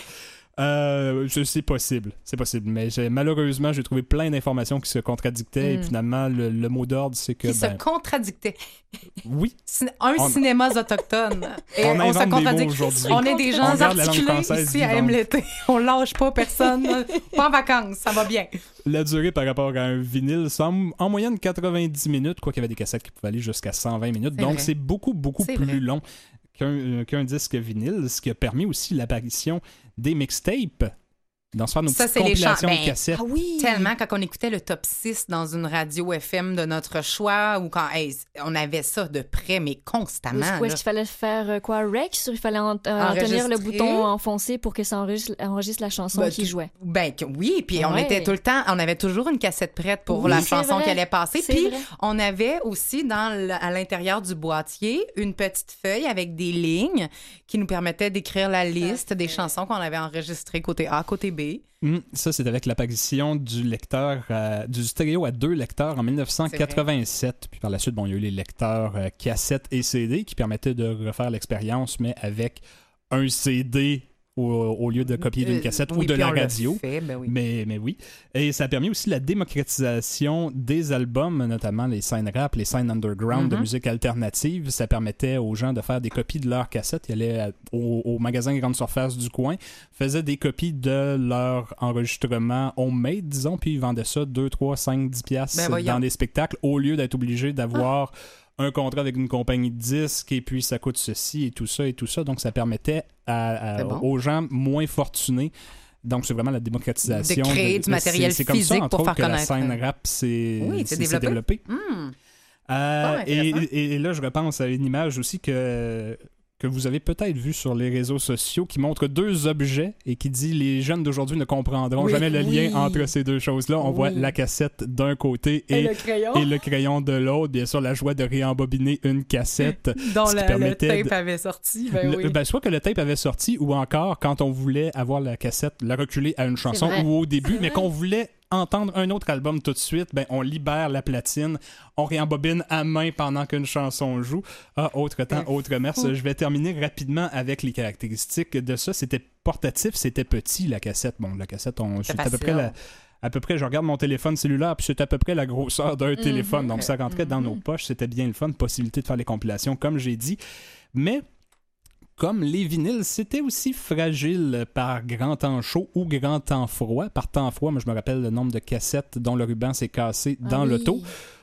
Euh, je- c'est possible, c'est possible. Mais j'ai- malheureusement, j'ai trouvé plein d'informations qui se contradictaient. Et Mm. finalement, le, le mot d'ordre, c'est que. Qui ben, se contradictait. oui, Cin- Un On- cinéma autochtone. Et On on, invente se des mots contradict. aujourd'hui. On est des On gens garde la langue articulés française ici à vivante. M l'été. On lâche pas personne. Pas en vacances, ça va bien. la durée par rapport à un vinyle semble en moyenne quatre-vingt-dix minutes, quoi qu'il y avait des cassettes qui pouvaient aller jusqu'à cent vingt minutes. C'est Donc, vrai. c'est beaucoup, beaucoup C'est plus vrai. long qu'un, euh, qu'un disque vinyle, ce qui a permis aussi l'apparition des mixtapes. Dans ce faire nos Ça, petites c'est les compilations chants- de ben, cassettes. Ah oui! Tellement quand on écoutait le top six dans une radio F M de notre choix ou quand hey, on avait ça de près, mais constamment. Où est-ce où est-ce là. qu'il fallait faire euh, quoi? Rec? Sur, il fallait en, euh, en tenir le Enregistrer. bouton enfoncé pour que ça enregistre, enregistre la chanson Ben, qui tu- jouait. Ben que- oui, puis on Ouais. était tout le temps, on avait toujours une cassette prête pour Oui, la c'est chanson vrai. qui allait passer. C'est Puis vrai. on avait aussi dans le- à l'intérieur du boîtier une petite feuille avec des lignes qui nous permettaient d'écrire la liste des chansons qu'on avait enregistrées côté A, côté B. Hum, ça, c'est avec l'apparition du lecteur, euh, du stéréo à deux lecteurs en dix-neuf cent quatre-vingt-sept. Puis par la suite, bon, il y a eu les lecteurs euh, cassettes et C D qui permettaient de refaire l'expérience, mais avec un C D au, au lieu de copier d'une Euh, cassette oui, ou de puis la on l'a radio. fait, ben oui. Mais, mais oui. Et ça a permis aussi la démocratisation des albums, notamment les scènes rap, les scènes underground de Mhm. musique alternative. Ça permettait aux gens de faire des copies de leurs cassettes. Ils allaient à- au, au magasin Grande Surface du coin, faisaient des copies de leur enregistrement homemade, disons, puis ils vendaient ça deux, trois, cinq, dix piastres Ben voyons. dans des spectacles au lieu d'être obligés d'avoir un contrat avec une compagnie de disques et puis ça coûte ceci et tout ça et tout ça. Donc, ça permettait à- à- C'est bon. aux gens moins fortunés. Donc, c'est vraiment la démocratisation. De créer du matériel c'est, c'est comme ça, physique entre pour autres, faire que la connaître. scène rap s'est, Oui, s'est- c'est s'est développé. développée. Hmm. Euh, Ah, et, intéressant. et- et là, je repense à une image aussi que, que vous avez peut-être vue sur les réseaux sociaux qui montre deux objets et qui dit « Les jeunes d'aujourd'hui ne comprendront Oui, jamais le oui. lien entre ces deux choses-là. » On Oui. voit la cassette d'un côté et, crayon. et le crayon de l'autre. Bien sûr, la joie de réembobiner une cassette. Dont ce qui le, le permettait tape de- avait sorti. Ben Le- oui. ben, soit que le tape avait sorti ou encore quand on voulait avoir la cassette, la reculer à une chanson vrai. ou au début, C'est mais vrai. qu'on voulait entendre un autre album tout de suite, ben on libère la platine, on réembobine à main pendant qu'une chanson joue. Ah, autre temps, autre mers. Je vais terminer rapidement avec les caractéristiques de ça. C'était portatif, c'était petit la cassette. Bon, la cassette, on, c'est à peu facile. près la, à peu près, je regarde mon téléphone cellulaire, puis c'est à peu près la grosseur d'un téléphone. Donc, ça rentrait dans nos poches. C'était bien le fun. Possibilité de faire les compilations, comme j'ai dit. Mais, comme les vinyles, c'était aussi fragile par grand temps chaud ou grand temps froid. Par temps froid, moi, je me rappelle le nombre de cassettes dont le ruban s'est cassé dans Ah oui. l'auto.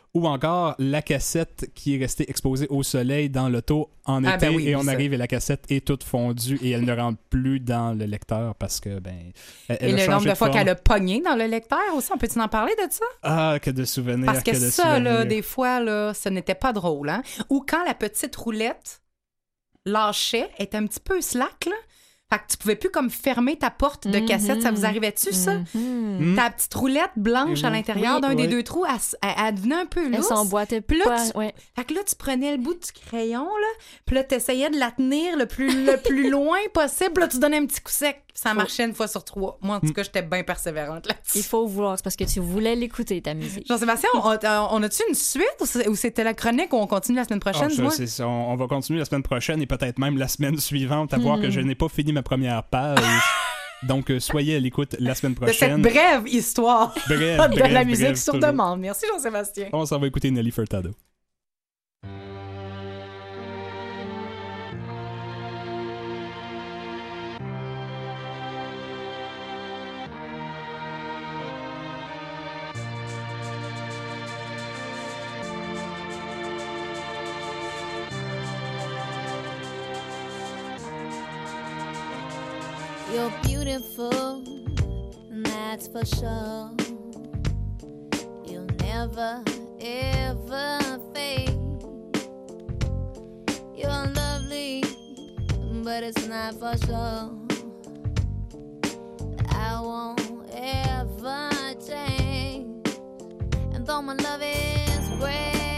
Ou encore la cassette qui est restée exposée au soleil dans l'auto en Ah, été ben oui, et oui, on ça. arrive et la cassette est toute fondue et elle ne rentre plus dans le lecteur parce que, ben, elle, elle Et a le changé nombre de fois forme. qu'elle a pogné dans le lecteur aussi, on peut-tu en parler de ça? Ah, que de souvenirs, Parce que, de ça, souvenirs. là, des fois, là, ce n'était pas drôle. Hein? Ou quand la petite roulette lâchait, était un petit peu slack, là. Fait que tu pouvais plus comme fermer ta porte de cassette. Ça vous arrivait-tu, ça? Mhm. Mm. Ta petite roulette blanche à l'intérieur Oui, d'un des ouais. deux trous, elle, s- elle- elle devenait un peu Elle lousse. s'emboîtait Puis là, pas. tu- Ouais. Fait que là, tu prenais le bout du crayon, là, puis là, t'essayais de la tenir le plus, le plus loin possible. Là, tu donnais un petit coup sec, puis ça Faut- marchait une fois sur trois. Moi, en tout cas, j'étais bien persévérante Il là-dessus. faut vouloir, c'est parce que tu voulais l'écouter, ta musique. Jean-Sébastien, on, on a-tu une suite ou c'est- ou c'était la chronique ou on continue la semaine Ah, prochaine? ça, dis-moi? c'est ça. On, on va continuer la semaine prochaine et peut-être même la semaine suivante à voir que je n'ai pas fini ma première page. Donc, euh, soyez à l'écoute la semaine De cette prochaine. brève histoire Bref, de bref, la musique bref, sur toujours. demande. Merci, Jean-Sébastien. On s'en va écouter Nelly Furtado. You're beautiful, and that's for sure. You'll never, ever fade. You're lovely, but it's not for sure. I won't ever change. And though my love is great,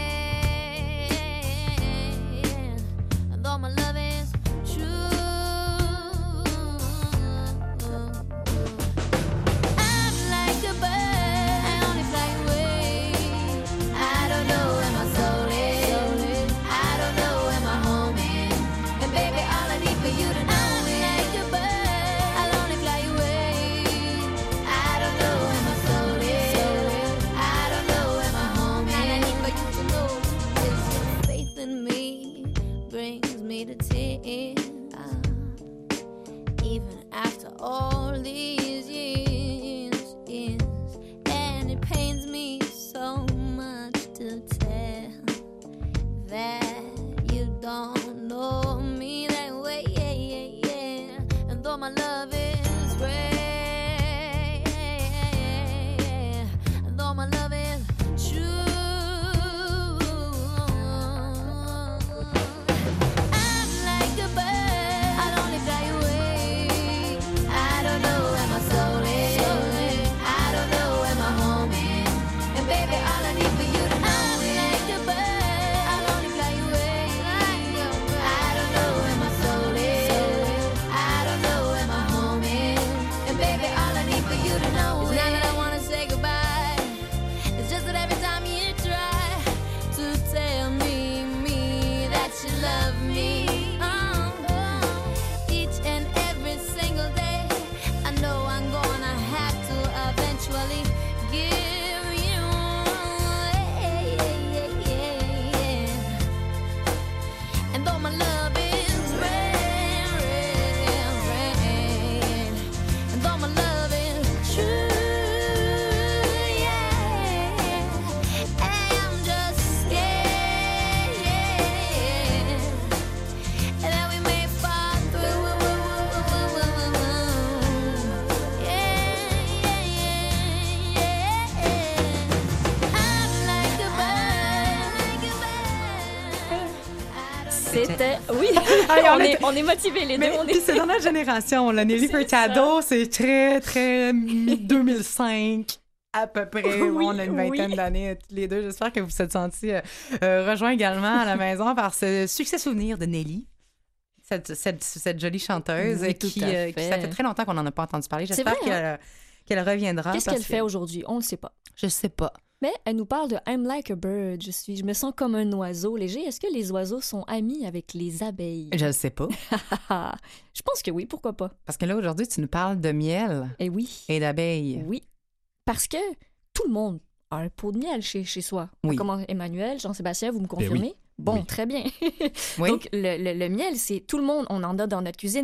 and though my love is true, I'm like a bird, I only fly away. I don't know where my soul is, I don't know where my home is. And baby, all I need for you to know is I'm like a bird, I'll only fly away. I don't know where my soul is, I don't know where my home is. And I need for you to know is your faith in me brings me to tears. Even after all these years, years, and it pains me so much to tell that you don't know me that way, yeah, yeah, yeah. And though my love is great, and though my love is true, I'm like a bird, I'll only fly away. I don't know where my soul is, I don't know where my home is. And baby, all I need for you to know is I'm like a bird, I'll only fly away. I don't know where my soul is, I don't know where my home is. And baby, all I need for you to know is not that I wanna say goodbye. It's just that every time you try to tell me, me that you love me, oh, each and every single day, I know I'm gonna have to eventually give you, yeah, yeah, yeah, yeah. And though my love is rare, rare, rare, and though my love is true, yeah, I'm just scared, yeah, that we may fall through, yeah, yeah, yeah. I'm like a bird, like a bird. C'était. Oui! Hey, on on, est- est, on est motivés, les deux. Mais On puis est... c'est dans notre génération. La Nelly C'est Furtado, c'est très, très mi- deux mille cinq. À peu près. Oui, On a une vingtaine oui. d'années, tous les deux. J'espère que vous vous êtes sentis euh, euh, rejoints également à la maison par ce succès souvenir de Nelly. Cette, cette, cette jolie chanteuse Oui, tout qui, à euh, qui- fait. ça fait très longtemps qu'on n'en a pas entendu parler. C'est J'espère vrai, qu'elle, euh, qu'elle reviendra. Qu'est-ce parce qu'elle que- fait aujourd'hui? On ne le sait pas. Je sais pas. Mais elle nous parle de I'm like a bird. Je suis, je me sens comme un oiseau léger. Est-ce que les oiseaux sont amis avec les abeilles? Je ne sais pas. Je pense que oui, pourquoi pas? Parce que là, aujourd'hui, tu nous parles de miel Eh oui. et d'abeilles. Oui. Parce que tout le monde a un pot de miel chez, chez soi. Oui. Comment, Emmanuel, Jean-Sébastien, vous me confirmez? oui. Bon, Oui. très bien. Oui. Donc, le, le- le miel, c'est tout le monde, on en a dans notre cuisine.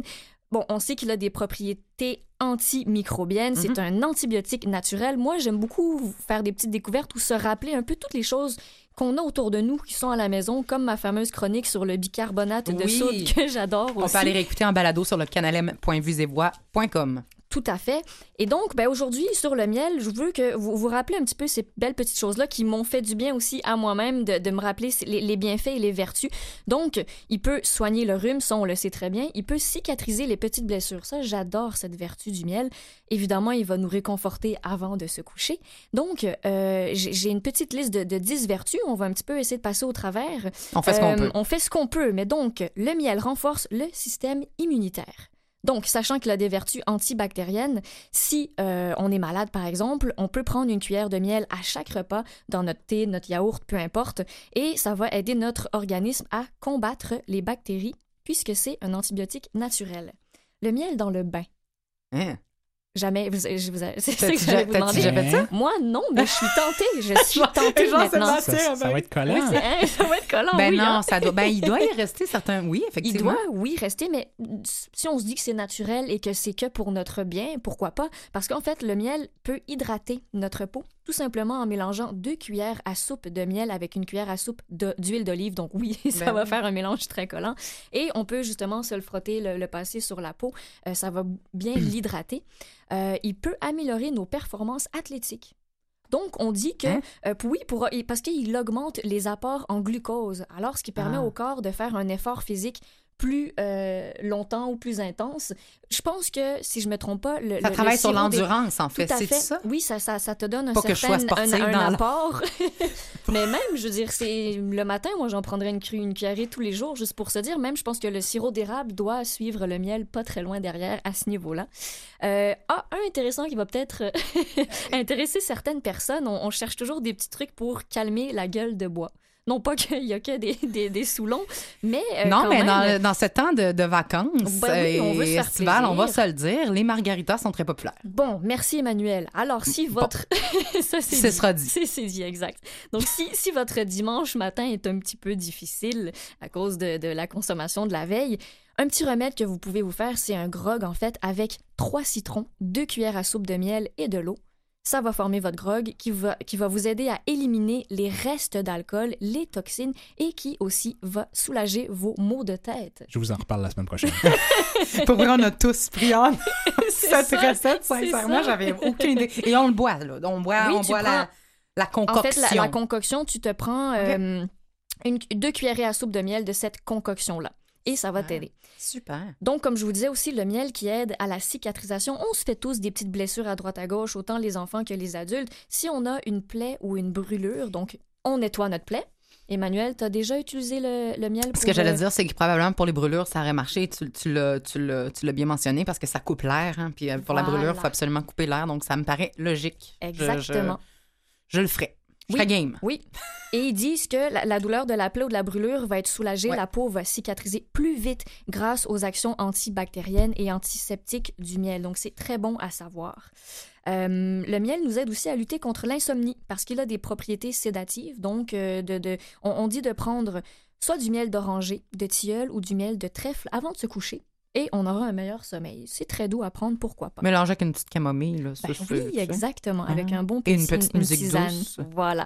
bon, on sait qu'il a des propriétés antimicrobiennes. Mm-hmm. C'est un antibiotique naturel. Moi, j'aime beaucoup faire des petites découvertes ou se rappeler un peu toutes les choses qu'on a autour de nous qui sont à la maison, comme ma fameuse chronique sur le bicarbonate de oui. soude que j'adore aussi. On peut aller réécouter en balado sur le canalem point vues et voix point com. Tout à fait. Et donc, ben, aujourd'hui, sur le miel, je veux que vous vous rappelez un petit peu ces belles petites choses-là qui m'ont fait du bien aussi à moi-même de, de me rappeler les, les bienfaits et les vertus. Donc, il peut soigner le rhume, ça, on le sait très bien. Il peut cicatriser les petites blessures. Ça, j'adore cette vertu du miel. Évidemment, il va nous réconforter avant de se coucher. Donc, euh, j'ai, j'ai une petite liste de, de dix vertus. On va un petit peu essayer de passer au travers. On fait ce qu'on euh, peut. On fait ce qu'on peut. Mais donc, le miel renforce le système immunitaire. Donc, sachant qu'il a des vertus antibactériennes, si euh, on est malade, par exemple, on peut prendre une cuillère de miel à chaque repas dans notre thé, notre yaourt, peu importe, et ça va aider notre organisme à combattre les bactéries puisque c'est un antibiotique naturel. Le miel dans le bain. Hein? Jamais, vous, je vous, c'est ça T'as-tu que j'allais vous déjà- demander. t'as-tu déjà fait ça? Moi, non, mais je suis tentée. Je suis tentée Genre, maintenant. Sébastien, Ça, ça va être collant. Oui, c'est- hein, ça va être collant, Ben oui, non, hein. ça doit. Ben il doit y rester certains. Oui, Il effectivement. doit, oui, rester, mais si on se dit que c'est naturel et que c'est que pour notre bien, pourquoi pas? Parce qu'en fait, le miel peut hydrater notre peau, tout simplement en mélangeant deux cuillères à soupe de miel avec une cuillère à soupe de- d'huile d'olive. Donc oui, ça Ben va oui. faire un mélange très collant. Et on peut justement se le frotter, le, le passer sur la peau. Euh, ça va bien l'hydrater. Euh, il peut améliorer nos performances athlétiques. Donc, on dit que, Hein? euh, oui, pour, parce qu'il augmente les apports en glucose, alors ce qui permet Ah. au corps de faire un effort physique plus euh, longtemps ou plus intense. Je pense que, si je me trompe pas, le, Ça le- travaille le sur sirop des- l'endurance, en fait. Tout à C'est fait. ça? Oui, ça, ça, ça te donne un Pas que je certain sois sportive un, un dans la- apport. Mais même, je veux dire, c'est le matin, moi, j'en prendrais une, cru- une cuillerée tous les jours, juste pour se dire. Même, je pense que le sirop d'érable doit suivre le miel pas très loin derrière à ce niveau-là. Euh, ah, un intéressant qui va peut-être intéresser certaines personnes. On, on cherche toujours des petits trucs pour calmer la gueule de bois. Non pas qu'il y a que des, des, des Soulons, mais euh, Non, quand mais même, dans, dans ce temps de, de vacances Ben oui, on veut se et faire estival, on va plaisir. se le dire, les margaritas sont très populaires. Bon, merci Emmanuel. Alors, si votre... Ça, c'est Ce dit. sera dit. C'est, c'est dit, exact. Donc, si, si votre dimanche matin est un petit peu difficile à cause de, de la consommation de la veille, un petit remède que vous pouvez vous faire, c'est un grog, en fait, avec trois citrons, deux cuillères à soupe de miel et de l'eau. Ça va former votre grog qui va, qui va vous aider à éliminer les restes d'alcool, les toxines et qui aussi va soulager vos maux de tête. Je vous en reparle la semaine prochaine. Pour vrai, on a tous pris en C'est cette ça, recette, c'est sincèrement, ça. j'avais aucune idée. Et on le boit, là. On boit, Oui, on tu boit la, prends- la concoction. En fait, la, la concoction, tu te prends euh, une, deux cuillerées à soupe de miel de cette concoction-là. Et ça va t'aider. Super. Donc, comme je vous disais aussi, le miel qui aide à la cicatrisation. On se fait tous des petites blessures à droite à gauche, autant les enfants que les adultes. Si on a une plaie ou une brûlure, donc on nettoie notre plaie. Emmanuel, tu as déjà utilisé le, le miel pour... Ce que j'allais euh, dire, c'est que probablement pour les brûlures, ça aurait marché. Tu, tu, l'as, tu, l'as, tu l'as bien mentionné parce que ça coupe l'air. Hein, puis euh, pour la Voilà. brûlure, il faut absolument couper l'air. Donc, ça me paraît logique. Je- Exactement. Je, je le ferai. Je Oui. serais game. Oui. Et ils disent que la, la douleur de la plaie ou de la brûlure va être soulagée, Ouais. la peau va cicatriser plus vite grâce aux actions antibactériennes et antiseptiques du miel. Donc, c'est très bon à savoir. Euh, le miel nous aide aussi à lutter contre l'insomnie parce qu'il a des propriétés sédatives. Donc, euh, de, de, on, on dit de prendre soit du miel d'oranger, de tilleul ou du miel de trèfle avant de se coucher. Et on aura un meilleur sommeil. C'est très doux à prendre, pourquoi pas. Mélanger avec une petite camomille. Là, ça, Ben c'est- oui, c'est- exactement. Ah. Avec un bon Et petit, une petite musique tisane. douce. Voilà.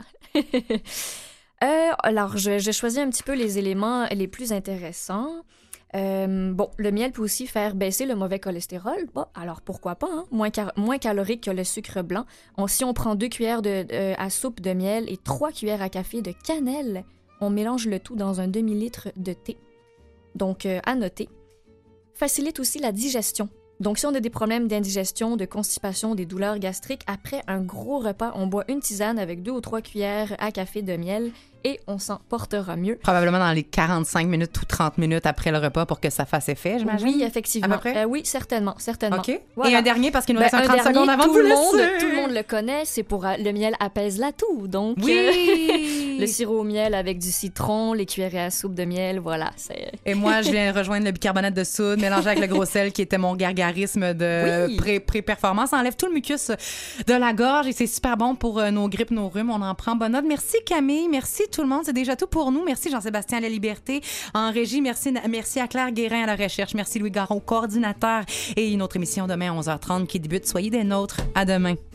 Euh, alors, je- j'ai choisi un petit peu les éléments les plus intéressants. Euh, bon, le miel peut aussi faire baisser le mauvais cholestérol. Bon, alors pourquoi pas, hein? Moins, car- moins calorique que le sucre blanc. On- si on prend deux cuillères de, de- à soupe de miel et trois cuillères à café de cannelle, on mélange le tout dans un demi-litre de thé. Donc, euh, à noter. Facilite aussi la digestion. Donc, si on a des problèmes d'indigestion, de constipation, des douleurs gastriques, après un gros repas, on boit une tisane avec deux ou trois cuillères à café de miel et on s'en portera mieux. Probablement dans les quarante-cinq minutes ou trente minutes après le repas pour que ça fasse effet, j'imagine. Oui, effectivement. À peu près? Euh, oui, certainement, certainement. OK. Voilà. Et un dernier, parce qu'il nous Ben, reste un un trente dernier, secondes avant tout de vous le monde, laisser. tout le monde le connaît, c'est pour euh, le miel apaise la toux. Donc, euh, Oui! le sirop au miel avec du citron, les cuillerées à soupe de miel, voilà. C'est... Et moi, je viens rejoindre le bicarbonate de soude mélangé avec le gros sel qui était mon gargarisme de Oui. pré- pré-performance. Ça enlève tout le mucus de la gorge et c'est super bon pour euh, nos grippes, nos rhumes. On en prend bonne note. Merci Camille, merci tout le monde. C'est déjà tout pour nous. Merci Jean-Sébastien La Liberté en régie. Merci, merci à Claire Guérin à la recherche. Merci Louis Garon, coordinateur. Et une autre émission demain à onze heures trente qui débute. Soyez des nôtres. À demain.